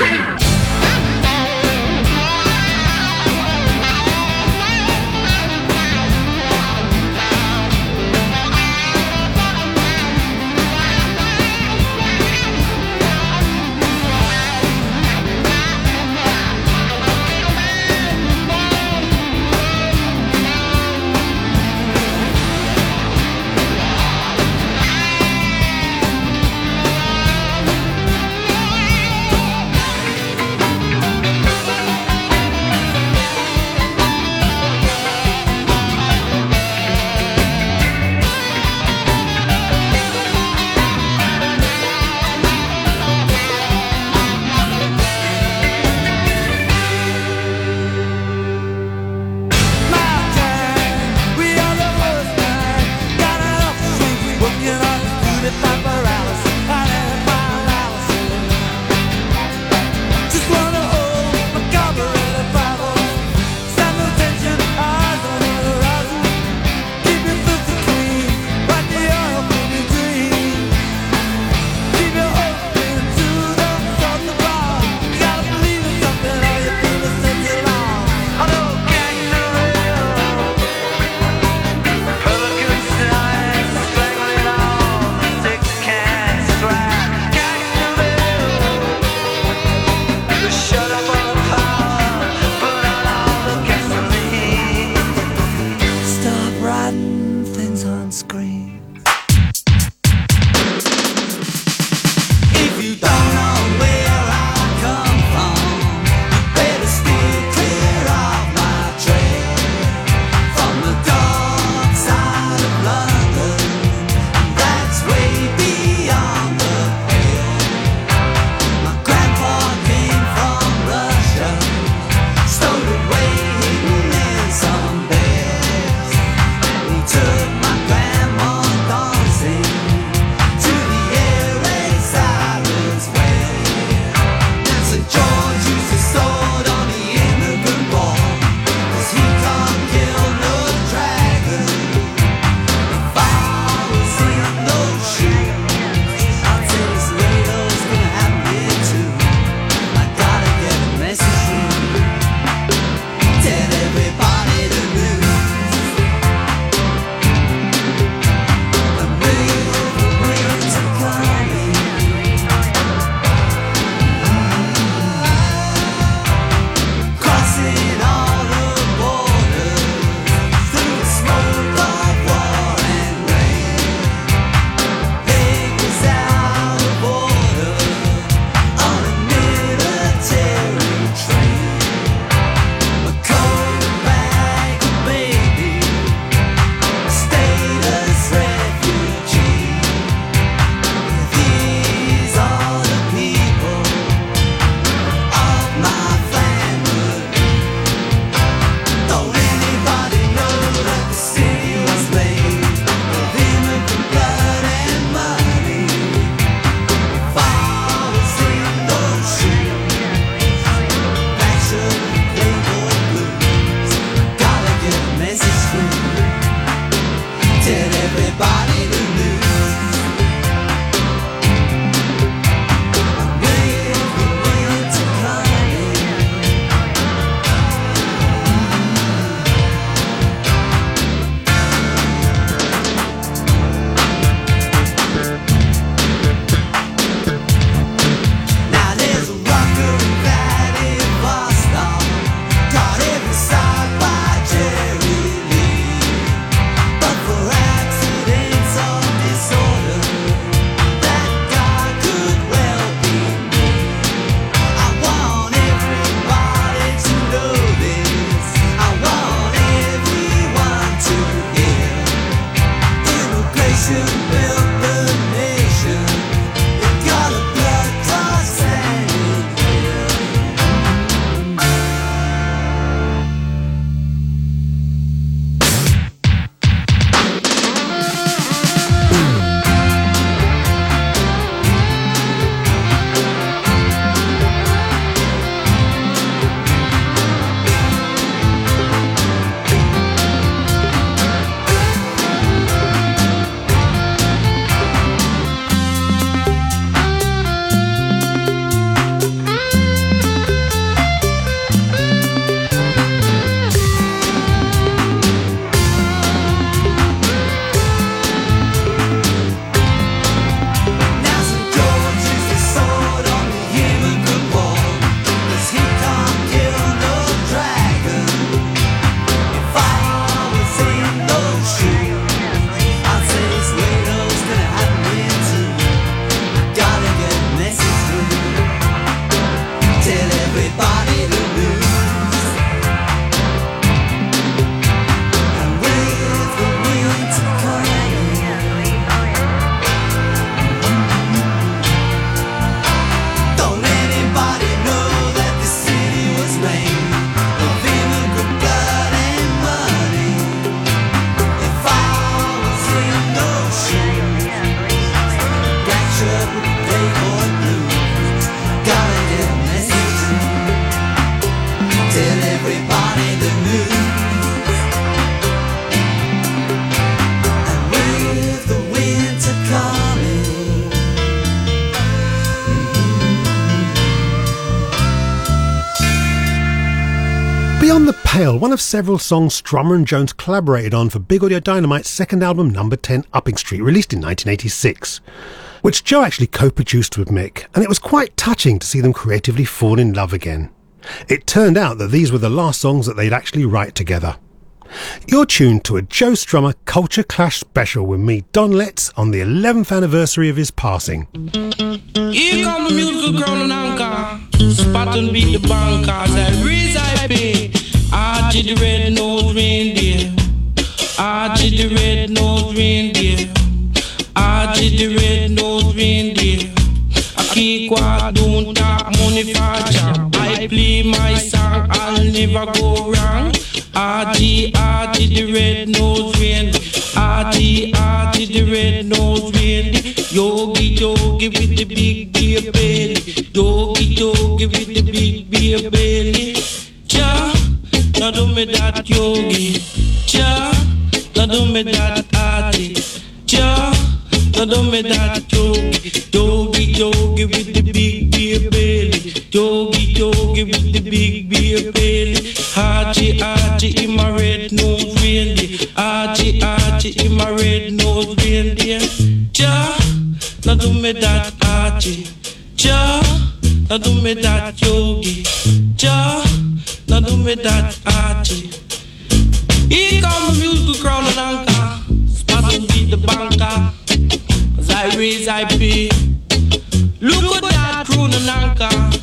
Hail, one of several songs Strummer and Jones collaborated on for Big Audio Dynamite's second album, Number 10 Upping Street, released in 1986, which Joe actually co-produced with Mick, and it was quite touching to see them creatively fall in love again. It turned out that these were the last songs that they'd actually write together. You're tuned to a Joe Strummer Culture Clash special with me, Don Letts, on the 11th anniversary of his passing. Here come the musical crown and anchor. Spot and beat the bankers. I raise I pay. Archie the red-nosed reindeer. Archie the red-nosed reindeer. Archie the red-nosed reindeer. I keep quiet, don't talk money for job. I play my song, I'll never go wrong. Archie, Archie the red-nosed reindeer. Archie, Archie the red-nosed reindeer. Yogi, yogi with the big beer belly. Yogi, yogi with the big beer belly. Cha, now do me that yogi. Cha, now do me that Archie. Cha, now do me that yogi. Yogi, yogi with the big beer belly. Yogi, yogi with the big beer belly. Archie, Archie in my red-nosed reindeer. Archie, Archie in my red-nosed reindeer. Ja, now do me that Archie. Ja, now do me that yogi. Ja, now do me that Archie. Here come the musical crown and anchor. Spot and beat the banker. As I raise, I pay. Look at that crown and anchor.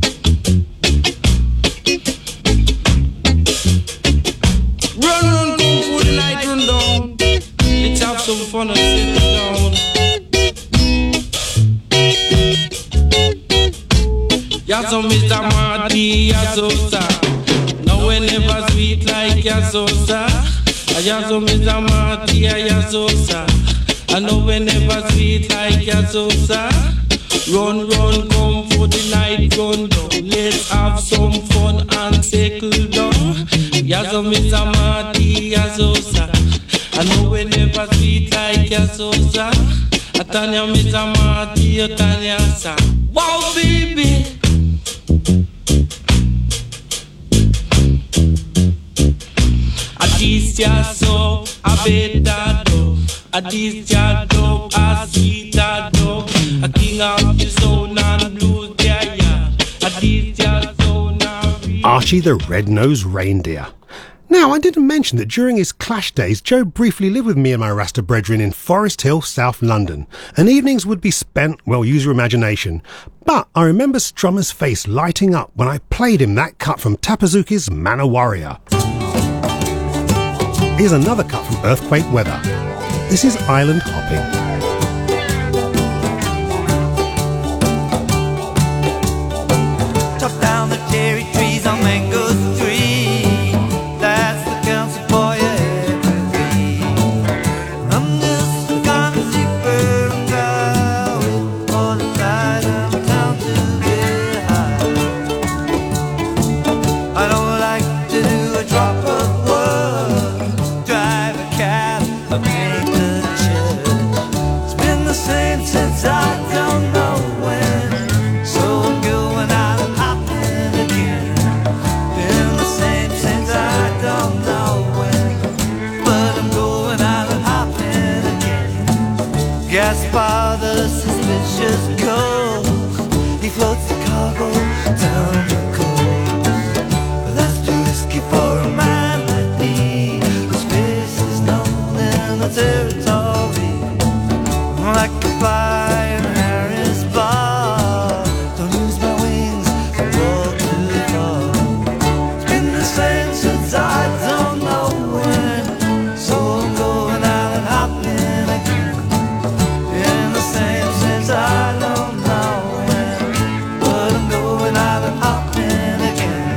Run, run, go for the night, run down. Let's have some fun and sit down. Yaso Mr. Marty, yaso sir. No one ever sweet like yaso sir. Yaso Mr. Marty, yaso sir. I know we never sweet like yaso sir. Run, run, come for the night, run down. Let's have some fun and settle down. Yaso Mr. Marty, yaso sir. I know we never sweet like yaso sir. Atanya Mr. Marty, Atanya sir. Wow, baby. This ya so a better dog. This ya dog a sweeter dog. A king of the soul and blues, yeah. This ya so now. Archie the Red-Nosed Reindeer. Now, I didn't mention that during his Clash days, Joe briefly lived with me and my Rasta brethren in Forest Hill, South London, and evenings would be spent, well, use your imagination. But I remember Strummer's face lighting up when I played him that cut from Tapazuki's Man of Warrior. Here's another cut from Earthquake Weather. This is Island Hopping. Chop down the cherry trees on Mango Street. That's the council for you every week. I'm just a consumer guy for the side of town to get high. I don't like to do a drop of work, drive a cab, or make the church. It's been the same since I don't know when, so I'm going out and hopping again. Been the same since I don't know when, but I'm going out and hopping again. Gaspar the suspicious ghost, he floats the cargo down the coast. But that's too risky for a man like me, whose face is known in the territory. Like a fly in Harris Bar, don't use my wings to walk too far. It's been the same since I don't know when, so I'm going out and hopping again. Been the same since I don't know when, but I'm going out and hopping again.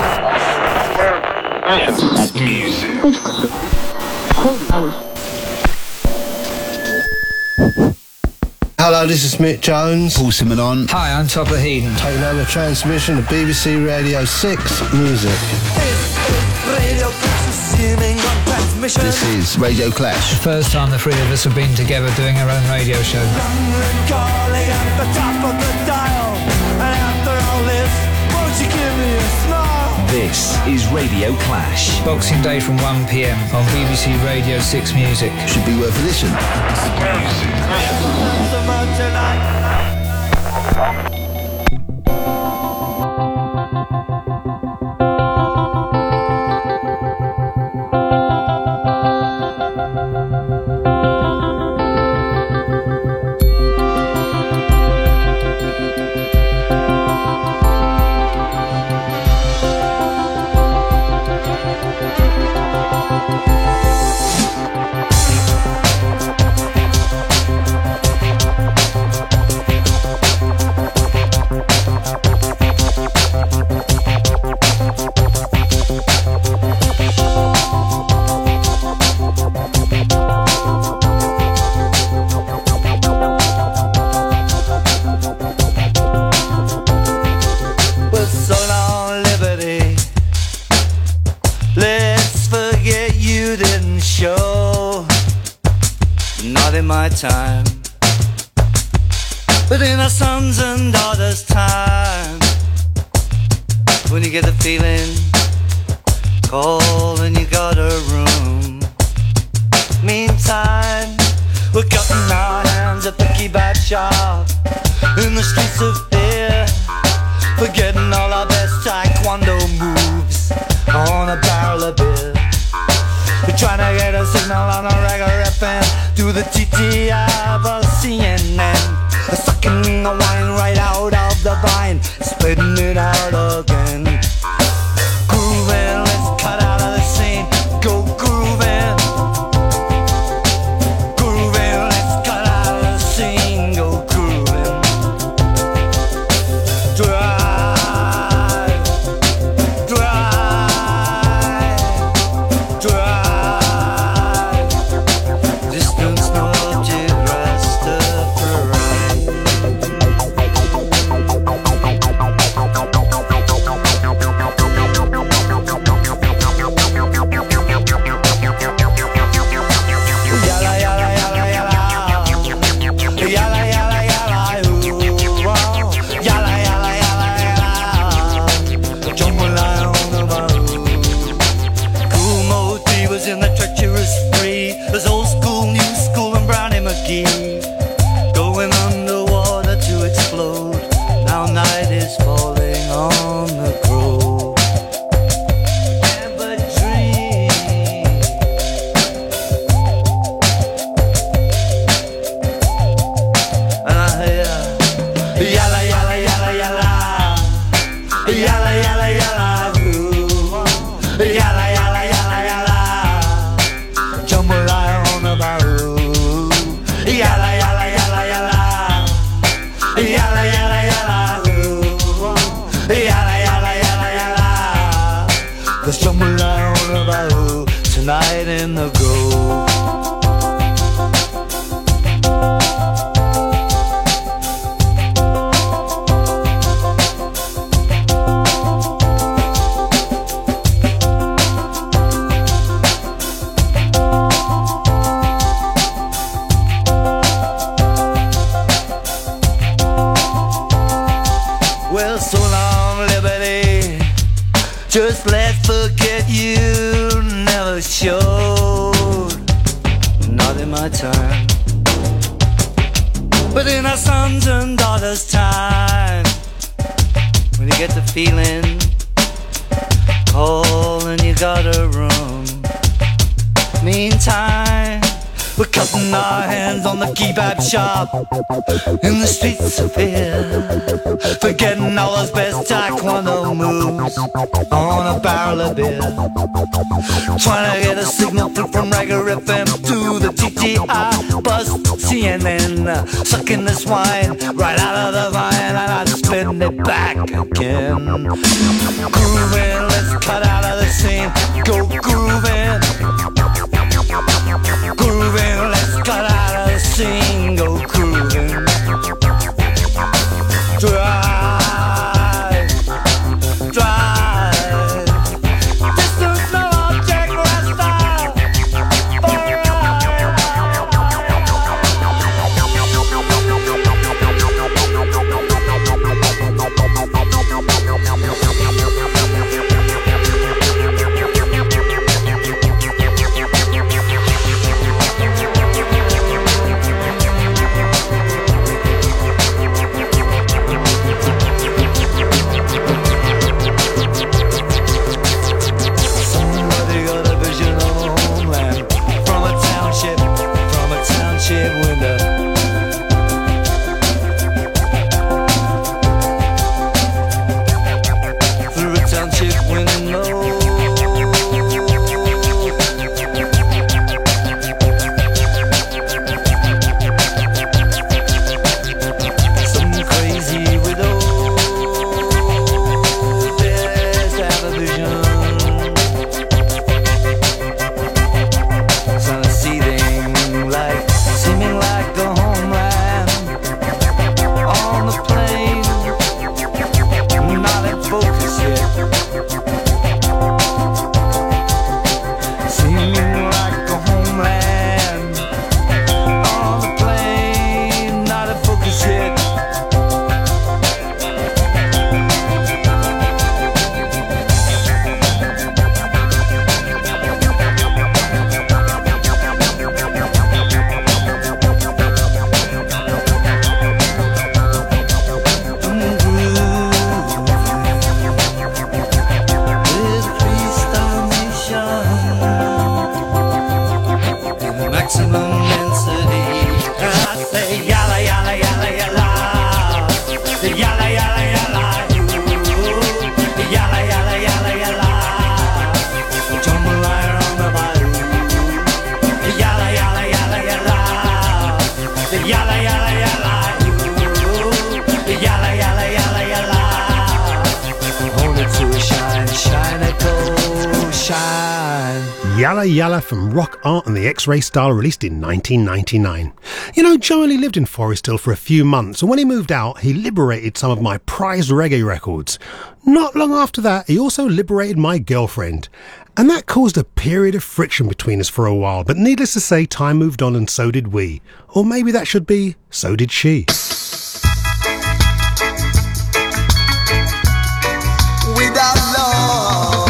Hello, this is Mick Jones. Paul Simonon. Hi, I'm Topper Heaton. Taking over transmission of BBC Radio 6 Music. This is Radio Clash. First time the three of us have been together doing our own radio show. This is Radio Clash. Boxing Day from 1 p.m. on BBC Radio 6 Music. Should be worth a listen. Time, but in our sons and daughters' time, when you get the feeling, call and you got a room. Meantime, we're cutting our hands at the kebab shop in the streets of fear, forgetting all our best taekwondo moves on a barrel of beer. We're trying to get a signal on a regular FM through the TTI or CNN, sucking the wine right out of the vine, spitting it out again. Grooving, let's cut out of the scene, go grooving. Grooving, let's cut out of the scene, go grooving. Drive, drive, drive. Going underwater to explode. Now night is falling on the grove. Can't but dream. And I hear yalla yalla yalla yalla, yalla yalla yalla, ooh. Yalla yalla yalla yalla, jambalaya on the barrel. Yalla yalla yalla yalla, yalla yalla yalla, ooh. Yalla yalla yalla yalla. There's jambalaya on the barrel tonight in the grove. Well, so long, liberty. Just let's forget you never showed. Not in my time, but in our sons and daughters' time. When you get the feeling, call and you got a room. Meantime, we're cutting our hands on the kebab shop in the streets of fear, forgetting all those best taekwondo moves on a barrel of beer. Trying to get a signal through from Rager FM to the TTI bus CNN, sucking this wine right out of the vine and I'm spitting it back again. Grooving. Yalla Yalla from Rock Art and the X-Ray Style, released in 1999. You know, Joe only lived in Forest Hill for a few months, and when he moved out, he liberated some of my prized reggae records. Not long after that, he also liberated my girlfriend. And that caused a period of friction between us for a while, but needless to say, time moved on and so did we. Or maybe that should be, so did she. Without love,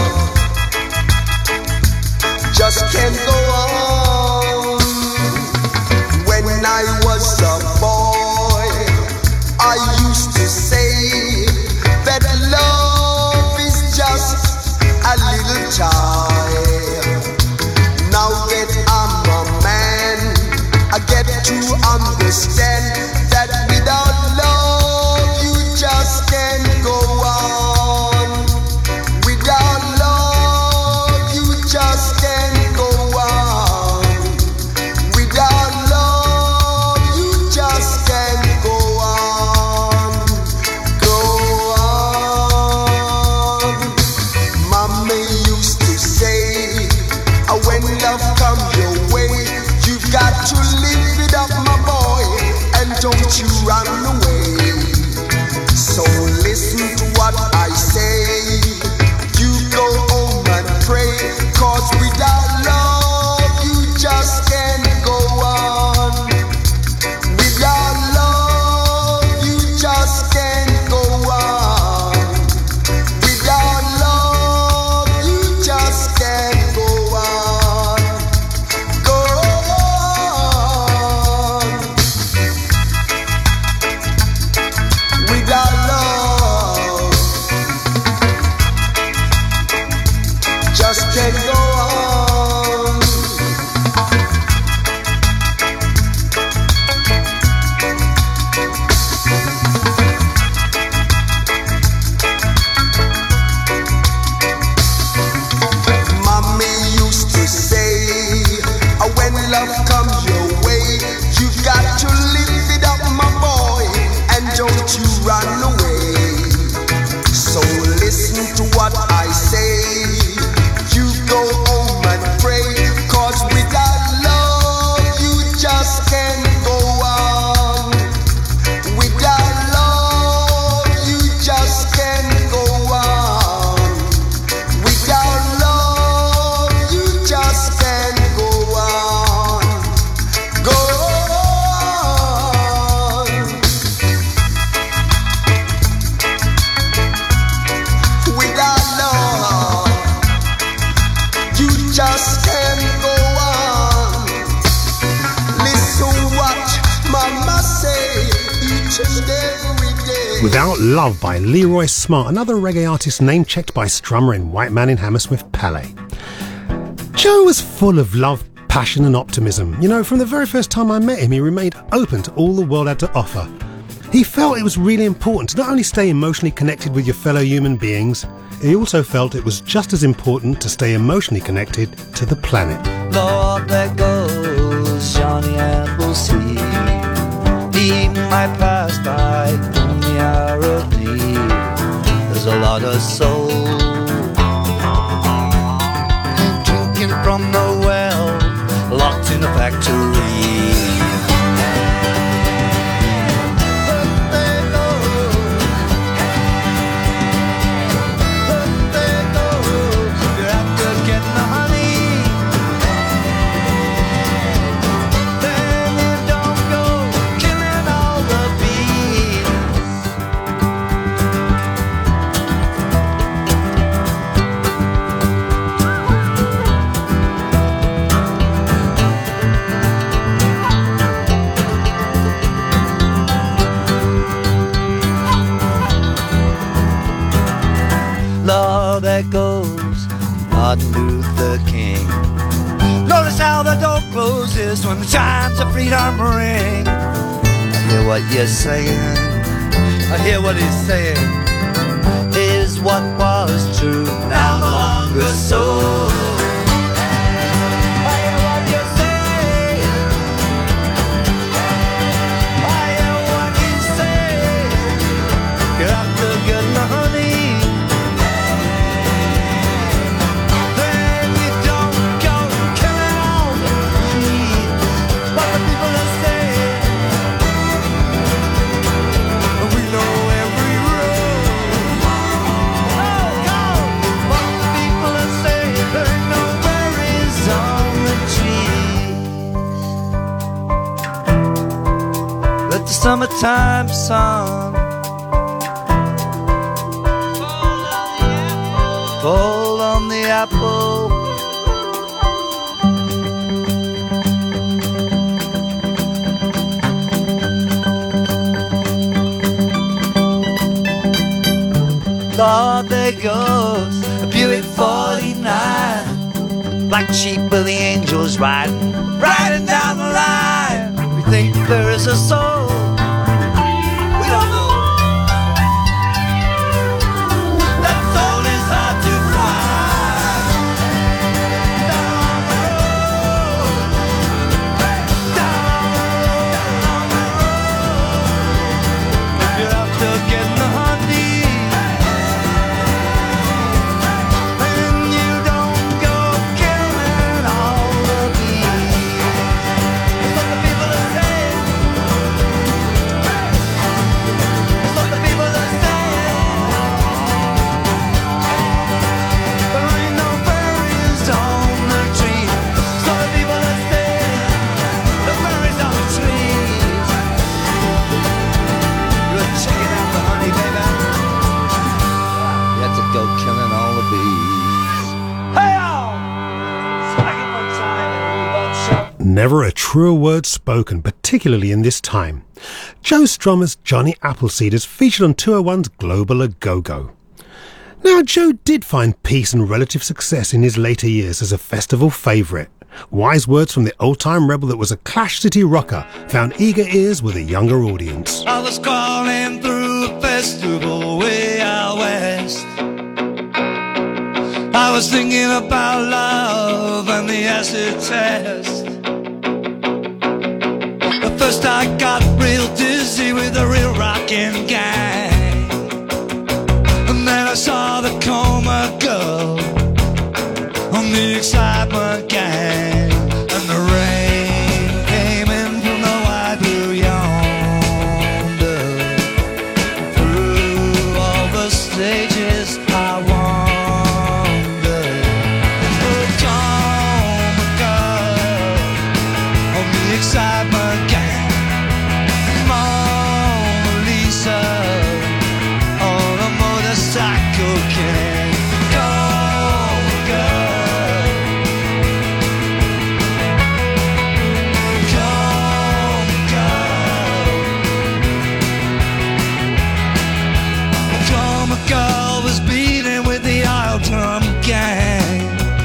just can't go on. When I was a boy, I used to say that love is just a little toy. Now that I'm a man, I get to understand that without love you just can't go on. Without love you just can't go on. Without love you just can't go on. Go on. Mommy used to say, when love come your way, you've got to live it up, my boy, and don't you run away. So listen to what I say. You go home and pray, 'cause without love you just can't go on. Without love you just can't go on. Without love you just can't go on. Go on. Without love just can't go on. Mommy used to say, when love comes your way, you've got to live it up, my boy, and don't you run away. So listen to what I say. You go home and pray, 'cause without love you just can't go on. Without love you just can't go on. Without love you just can't go on. Go on. Without love you just can't go on. Listen what mama say each and every day. Without Love by Leroy Smart, another reggae artist name-checked by Strummer in White Man in Hammersmith Palais. Joe was full of love, passion and optimism. You know, from the very first time I met him, he remained open to all the world had to offer. He felt it was really important to not only stay emotionally connected with your fellow human beings, he also felt it was just as important to stay emotionally connected to the planet. Lord, there goes Johnny Appleseed. He might pass by in the hour of need. There's a lot of soul drinking from the well, locked in a factory. Lord, there goes Martin Luther King. Notice how the door closes when the chimes of freedom ring. I hear what you're saying, I hear what he's saying. Is what was true now no longer so. I hear what you're saying, I hear what he's saying. You have to get the honey. Then you don't go summertime sun. Fall on the apple. Lord, there goes a Buick 49. Black sheep with the angels riding down the line. We think there is a soul. We don't know. That soul is hard to find. Down the road. Down the road. If you're after getting the honey, Never a truer word spoken, particularly in this time. Joe Strummer's Johnny Appleseed is featured on 201's Global A Go-Go. Now, Joe did find peace and relative success in his later years as a festival favourite. Wise words from the old-time rebel that was a Clash City rocker found eager ears with a younger audience. I was crawling through a festival way out west. I was thinking about love and the acid test. But first I got real dizzy with the real rockin' gang. And then I saw the Coma Girl on the Excitement Gang. And the rain came in from the wide blue yonder. Through all the stages I wander. Oh, Coma Girl on the Excitement Gang. Mona Lisa on a motorcycle can. Coma Girl. Coma Girl. Coma Girl was beating with the oil drum gang.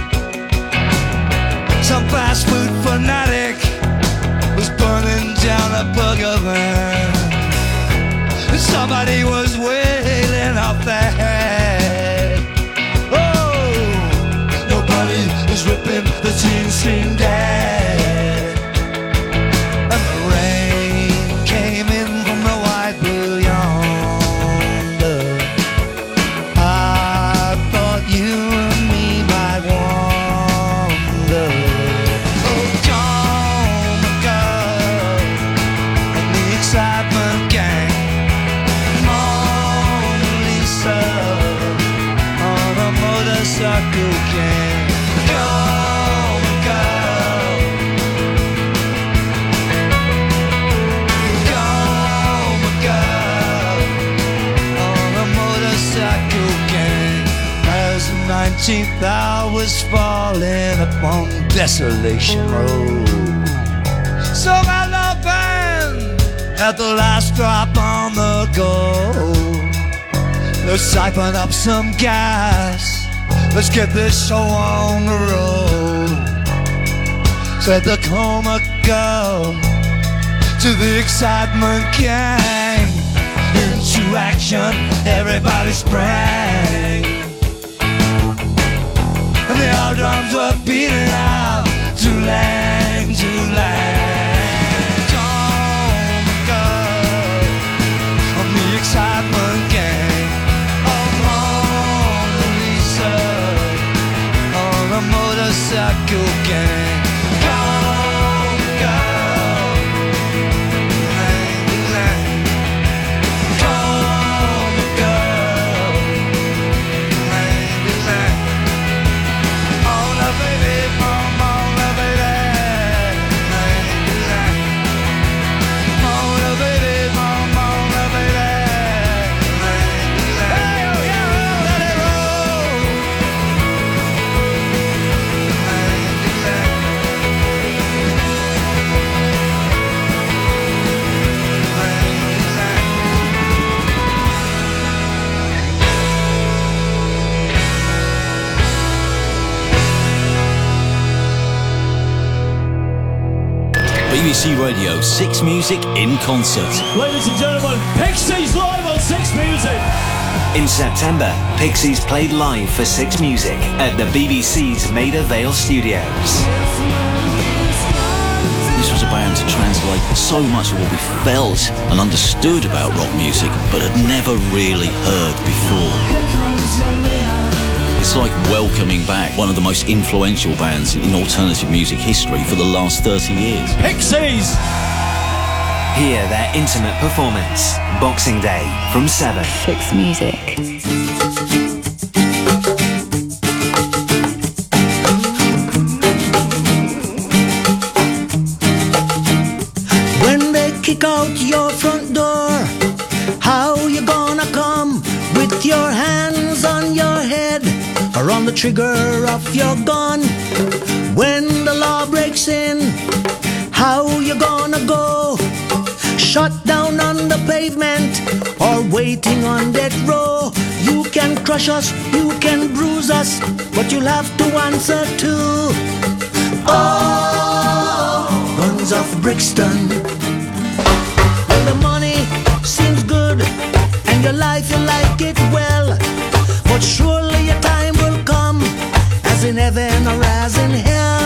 Some fast food fanatic was burning down a burger van. And somebody was wailing off their head. Oh, nobody is ripping the teen scene dead. And the rain came in from the wide blue yonder. I thought you and me might wander. Oh, Coma Girl and the Excitement Gang. Mona Lisa on a motorcycle can. Coma Girl. Coma Girl on a motorcycle can. As the 19th hour was falling upon Desolation Road, so my love band at the last drop on the go. Let's siphon up some gas. Let's get this show on the road. Said the Coma Girl to the Excitement Gang. Into action, everybody sprang. And the old drums were beating out Too-lang, Too-lang. Coma Girl on the Excitement Gang. Oh, Mona Lisa on a motorcycle gang. Coma Girl. Lang, Coma Girl. Lang, oh, the baby, mama, the baby. Oh, the baby, BBC Radio 6 Music in concert. Ladies and gentlemen, Pixies live on 6 Music. In September, Pixies played live for 6 Music at the BBC's Maida Vale Studios. This was a band to translate so much of what we felt and understood about rock music, but had never really heard before. It's like welcoming back one of the most influential bands in alternative music history for the last 30 years. Pixies! Hear their intimate performance, Boxing Day from 7. 6 Music. When they kick out your front door, how you gonna come with your hands on your head or on the trigger of your gun? When the law breaks in, how you gonna go? Shut down on the pavement or waiting on that row? You can crush us, you can bruise us, but you'll have to answer to Guns of Brixton. When the money seems good and your life you like it well, but surely your time will come, as in heaven or as in hell.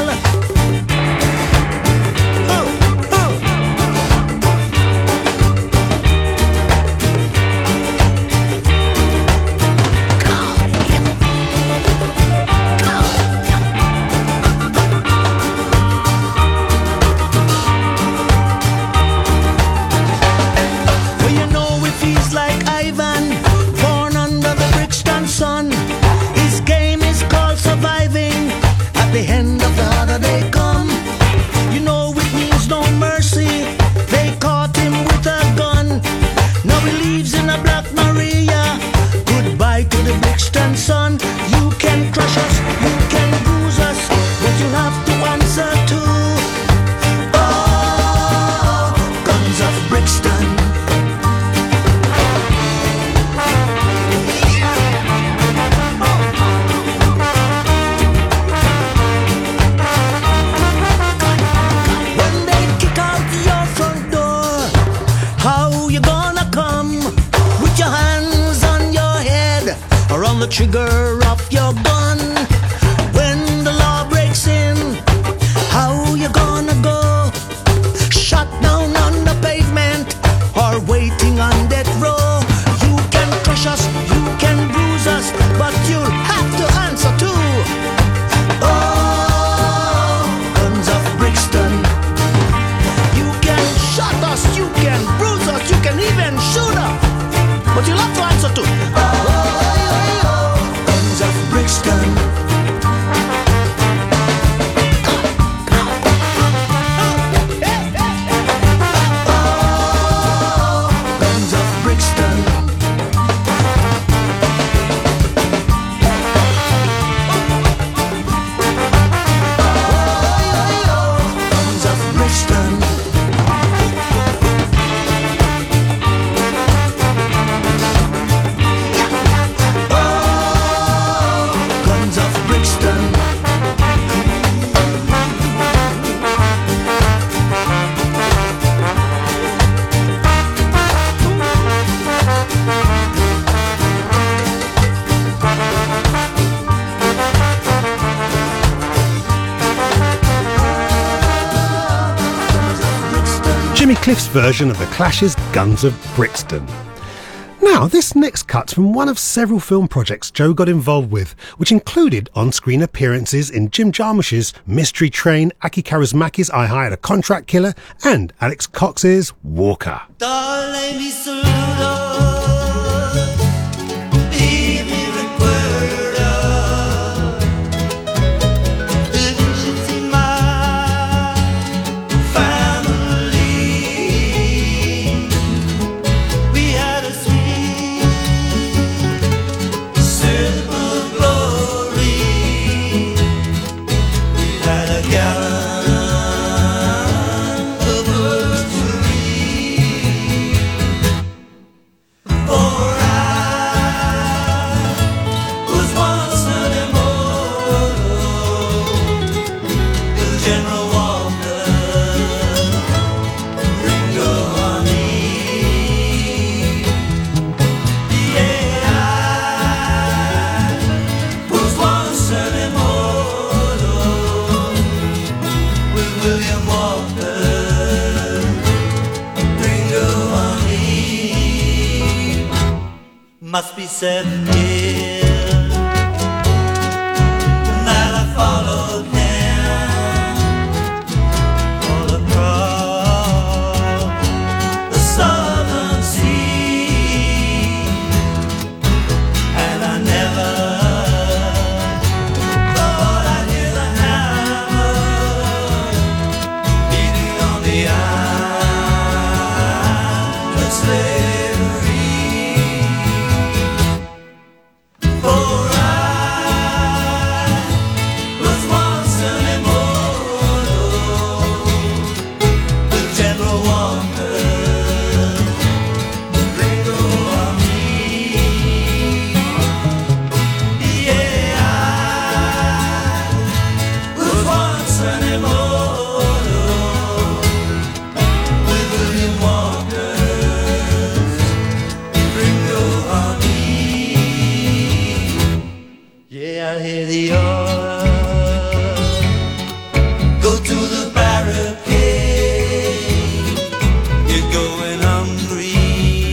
The trigger of your gun. When the law breaks in, how you gonna go? Shut down on the pavement or waiting on that row? You can crush us, you can bruise us, but you'll have to answer to Guns of Brixton. You can shut us, you can bruise us, you can even shoot us, but you'll have to answer to Brixton. Guns of Brixton. Guns of Brixton. Jimmy Cliff's version of the Clash's Guns of Brixton. Now, this next cut's from one of several film projects Joe got involved with, which included on-screen appearances in Jim Jarmusch's Mystery Train, Aki Kaurismäki's I Hired a Contract Killer, and Alex Cox's Walker. Must be 7 years that I followed him all across the southern sea, and I never thought I'd hear the hammer beating on the iron of slavery. For I was once an immortal with General Walker's ring on me. Yeah, I was once an immortal with William Walker's ring on me. Yeah, I hear the order, go to the barricade. You're going hungry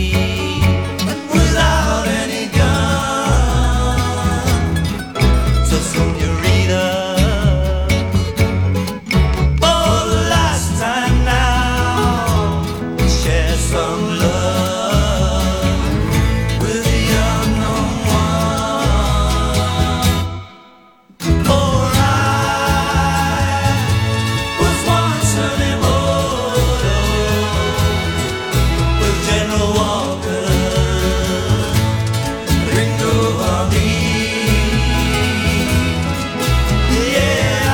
without any gun. So señorita, for the last time now, share some love with the unknown one. For I was once an immortal with General Walker's ring over me. Yeah,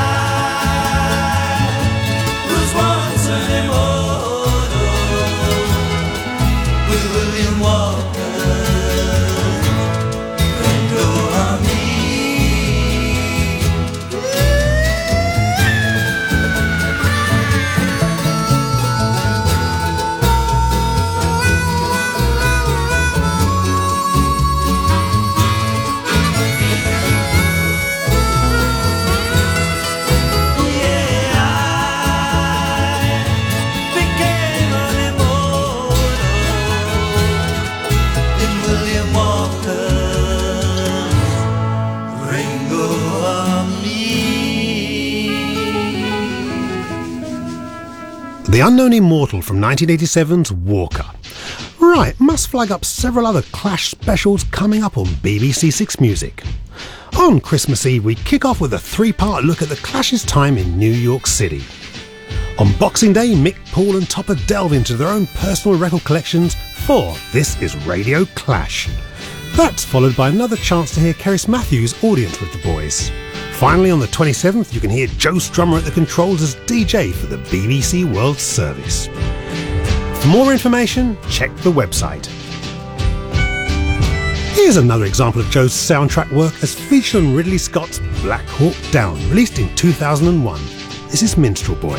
I was once an immortal with William Walker's ring over me. Became an immortal in William Walker's ring over me. The Unknown Immortal from 1987's Walker. Right, must flag up several other Clash specials coming up on BBC Six Music. On Christmas Eve, we kick off with a 3-part look at the Clash's time in New York City. On Boxing Day, Mick, Paul and Topper delve into their own personal record collections for This Is Radio Clash. That's followed by another chance to hear Keris Matthews' audience with the boys. Finally, on the 27th, you can hear Joe Strummer at the controls as DJ for the BBC World Service. For more information, check the website. Here's another example of Joe's soundtrack work as featured on Ridley Scott's Black Hawk Down, released in 2001. This is Minstrel Boy.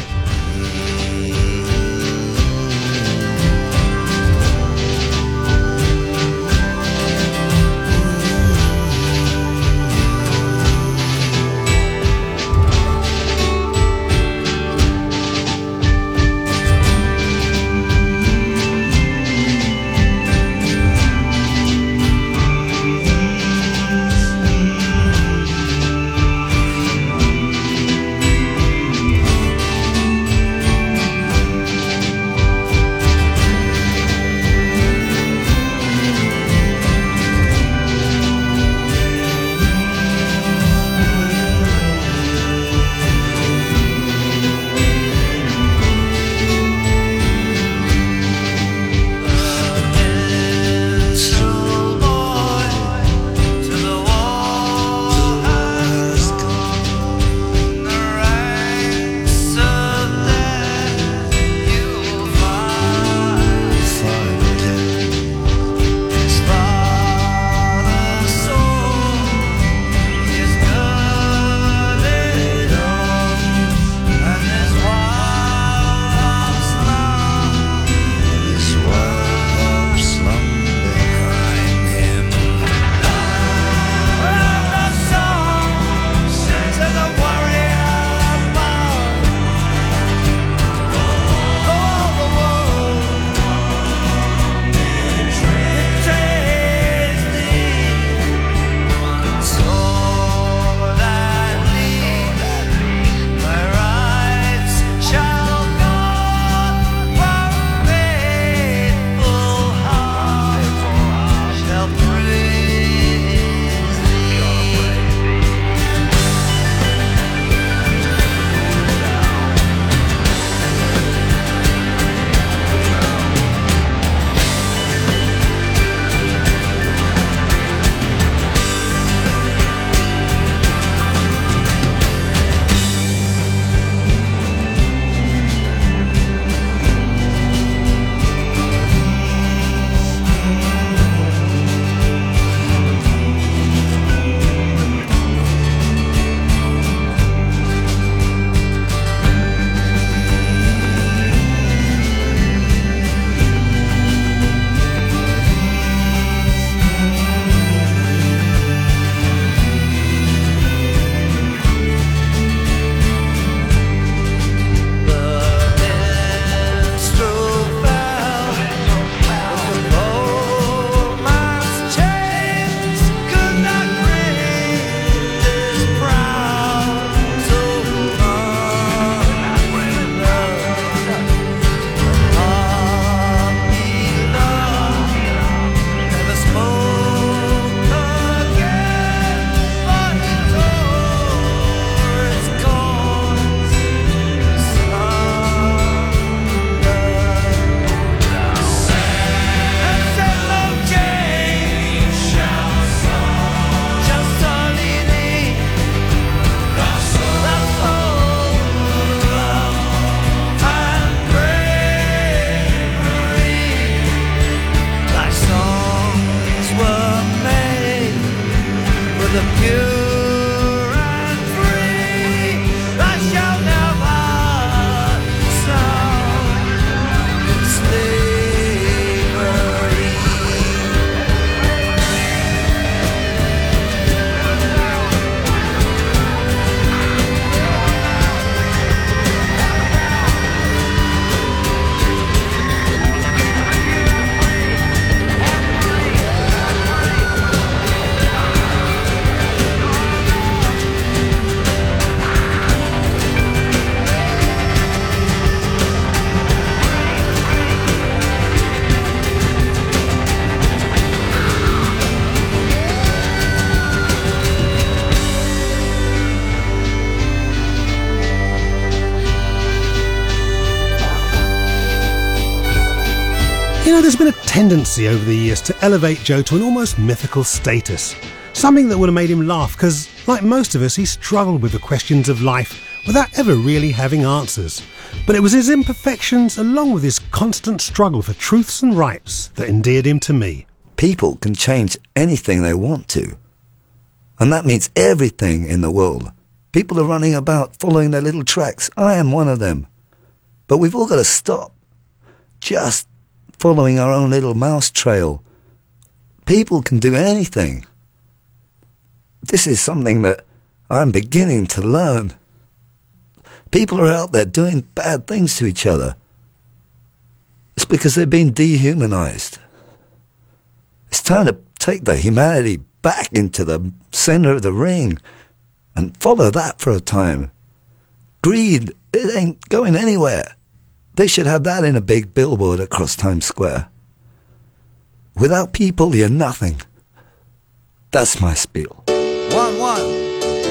You know, there's been a tendency over the years to elevate Joe to an almost mythical status. Something that would have made him laugh because, like most of us, he struggled with the questions of life without ever really having answers. But it was his imperfections, along with his constant struggle for truths and rights, that endeared him to me. People can change anything they want to. And that means everything in the world. People are running about following their little tracks. I am one of them. But we've all got to stop just following our own little mouse trail. People can do anything. This is something that I'm beginning to learn. People are out there doing bad things to each other. It's because they've been dehumanized. It's time to take the humanity back into the center of the ring and follow that for a time. Greed, it ain't going anywhere. They should have that in a big billboard across Times Square. Without people, you're nothing. That's my spiel. 1-1.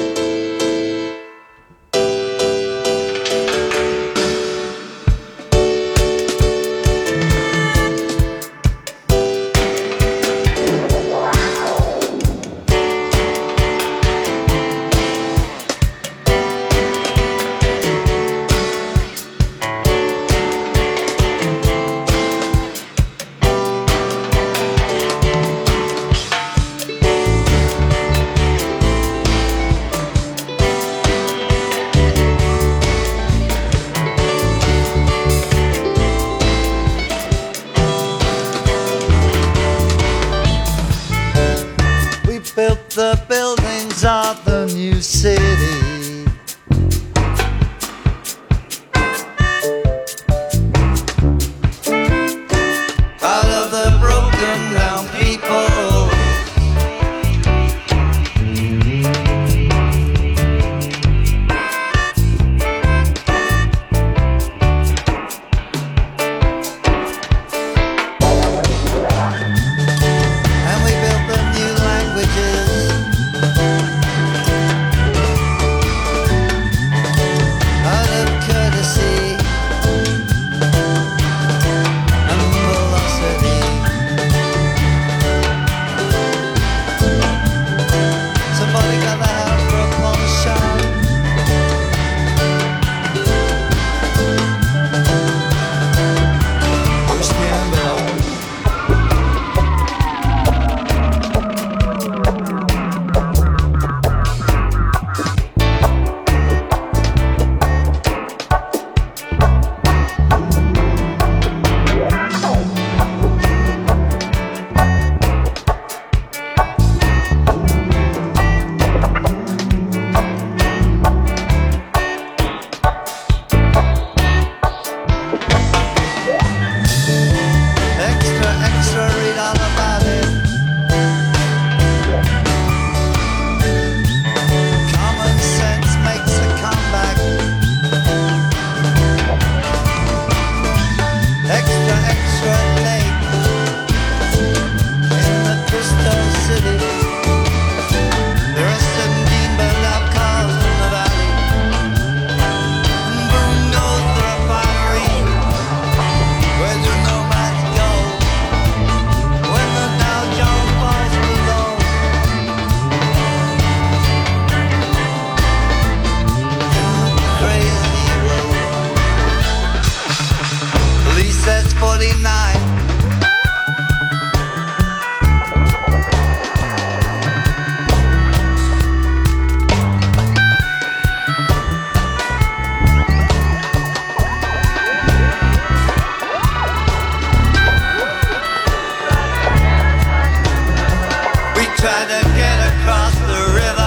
Built the buildings of the new city. Out of the broken down people. And we built the new languages. Out of courtesy and velocity. Somebody gotta have promotion. Push the envelope. Extra, extra, read all about it. Common sense makes a comeback. Extra, extra late in the Crystal City. There are 17 burned out cars in the valley. And boom goes the refinery. Where do nomads go when the Dow Jones falls below? In the crazy road. Police says 49. We try to get across the river.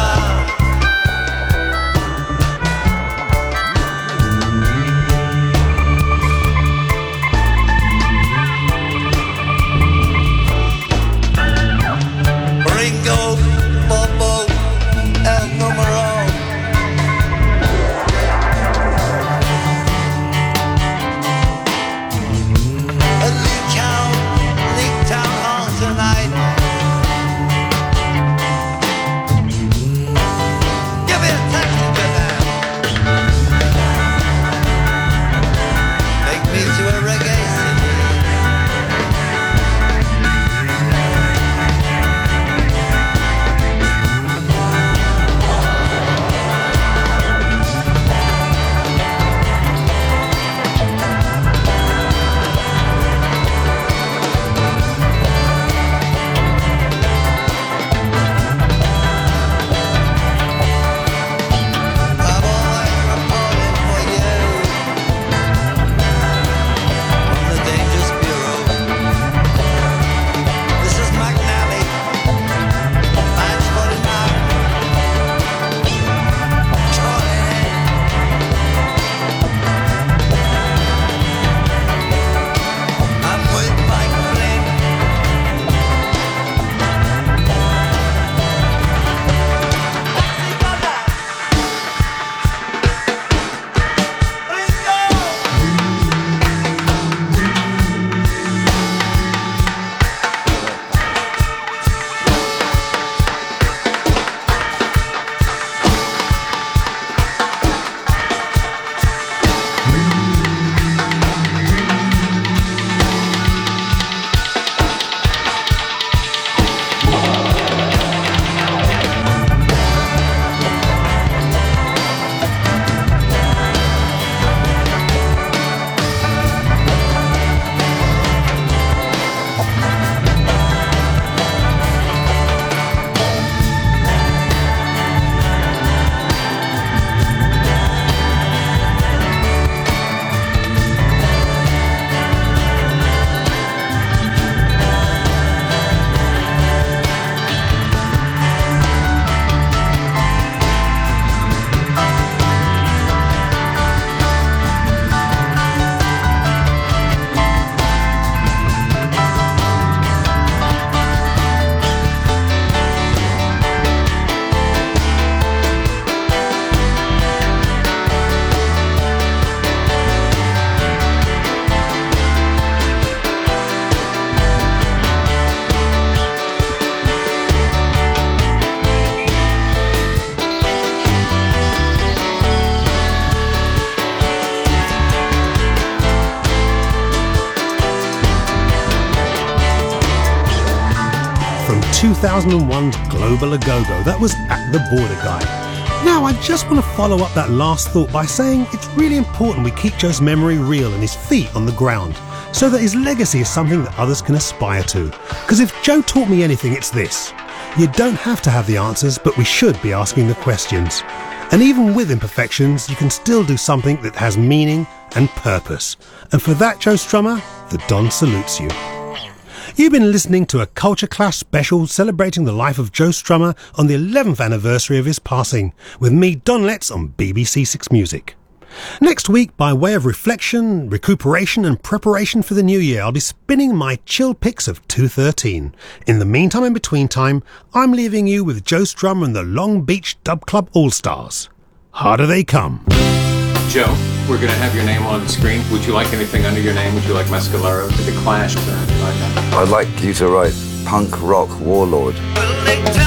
2001's Global A Go-Go. That was At the Border Guy. Now, I just want to follow up that last thought by saying it's really important we keep Joe's memory real and his feet on the ground, so that his legacy is something that others can aspire to. Because if Joe taught me anything, it's this. You don't have to have the answers, but we should be asking the questions. And even with imperfections, you can still do something that has meaning and purpose. And for that, Joe Strummer, the Don salutes you. You've been listening to a Culture Clash special celebrating the life of Joe Strummer on the 11th anniversary of his passing, with me, Don Letts, on BBC Six Music. Next week, by way of reflection, recuperation and preparation for the new year, I'll be spinning my chill picks of 213. In the meantime and between time, I'm leaving you with Joe Strummer and the Long Beach Dub Club All-Stars. Harder they come. Joe, we're going to have your name on the screen. Would you like anything under your name? Would you like Mescalero, The Clash, or anything like that? I'd like you to write Punk Rock Warlord. Well,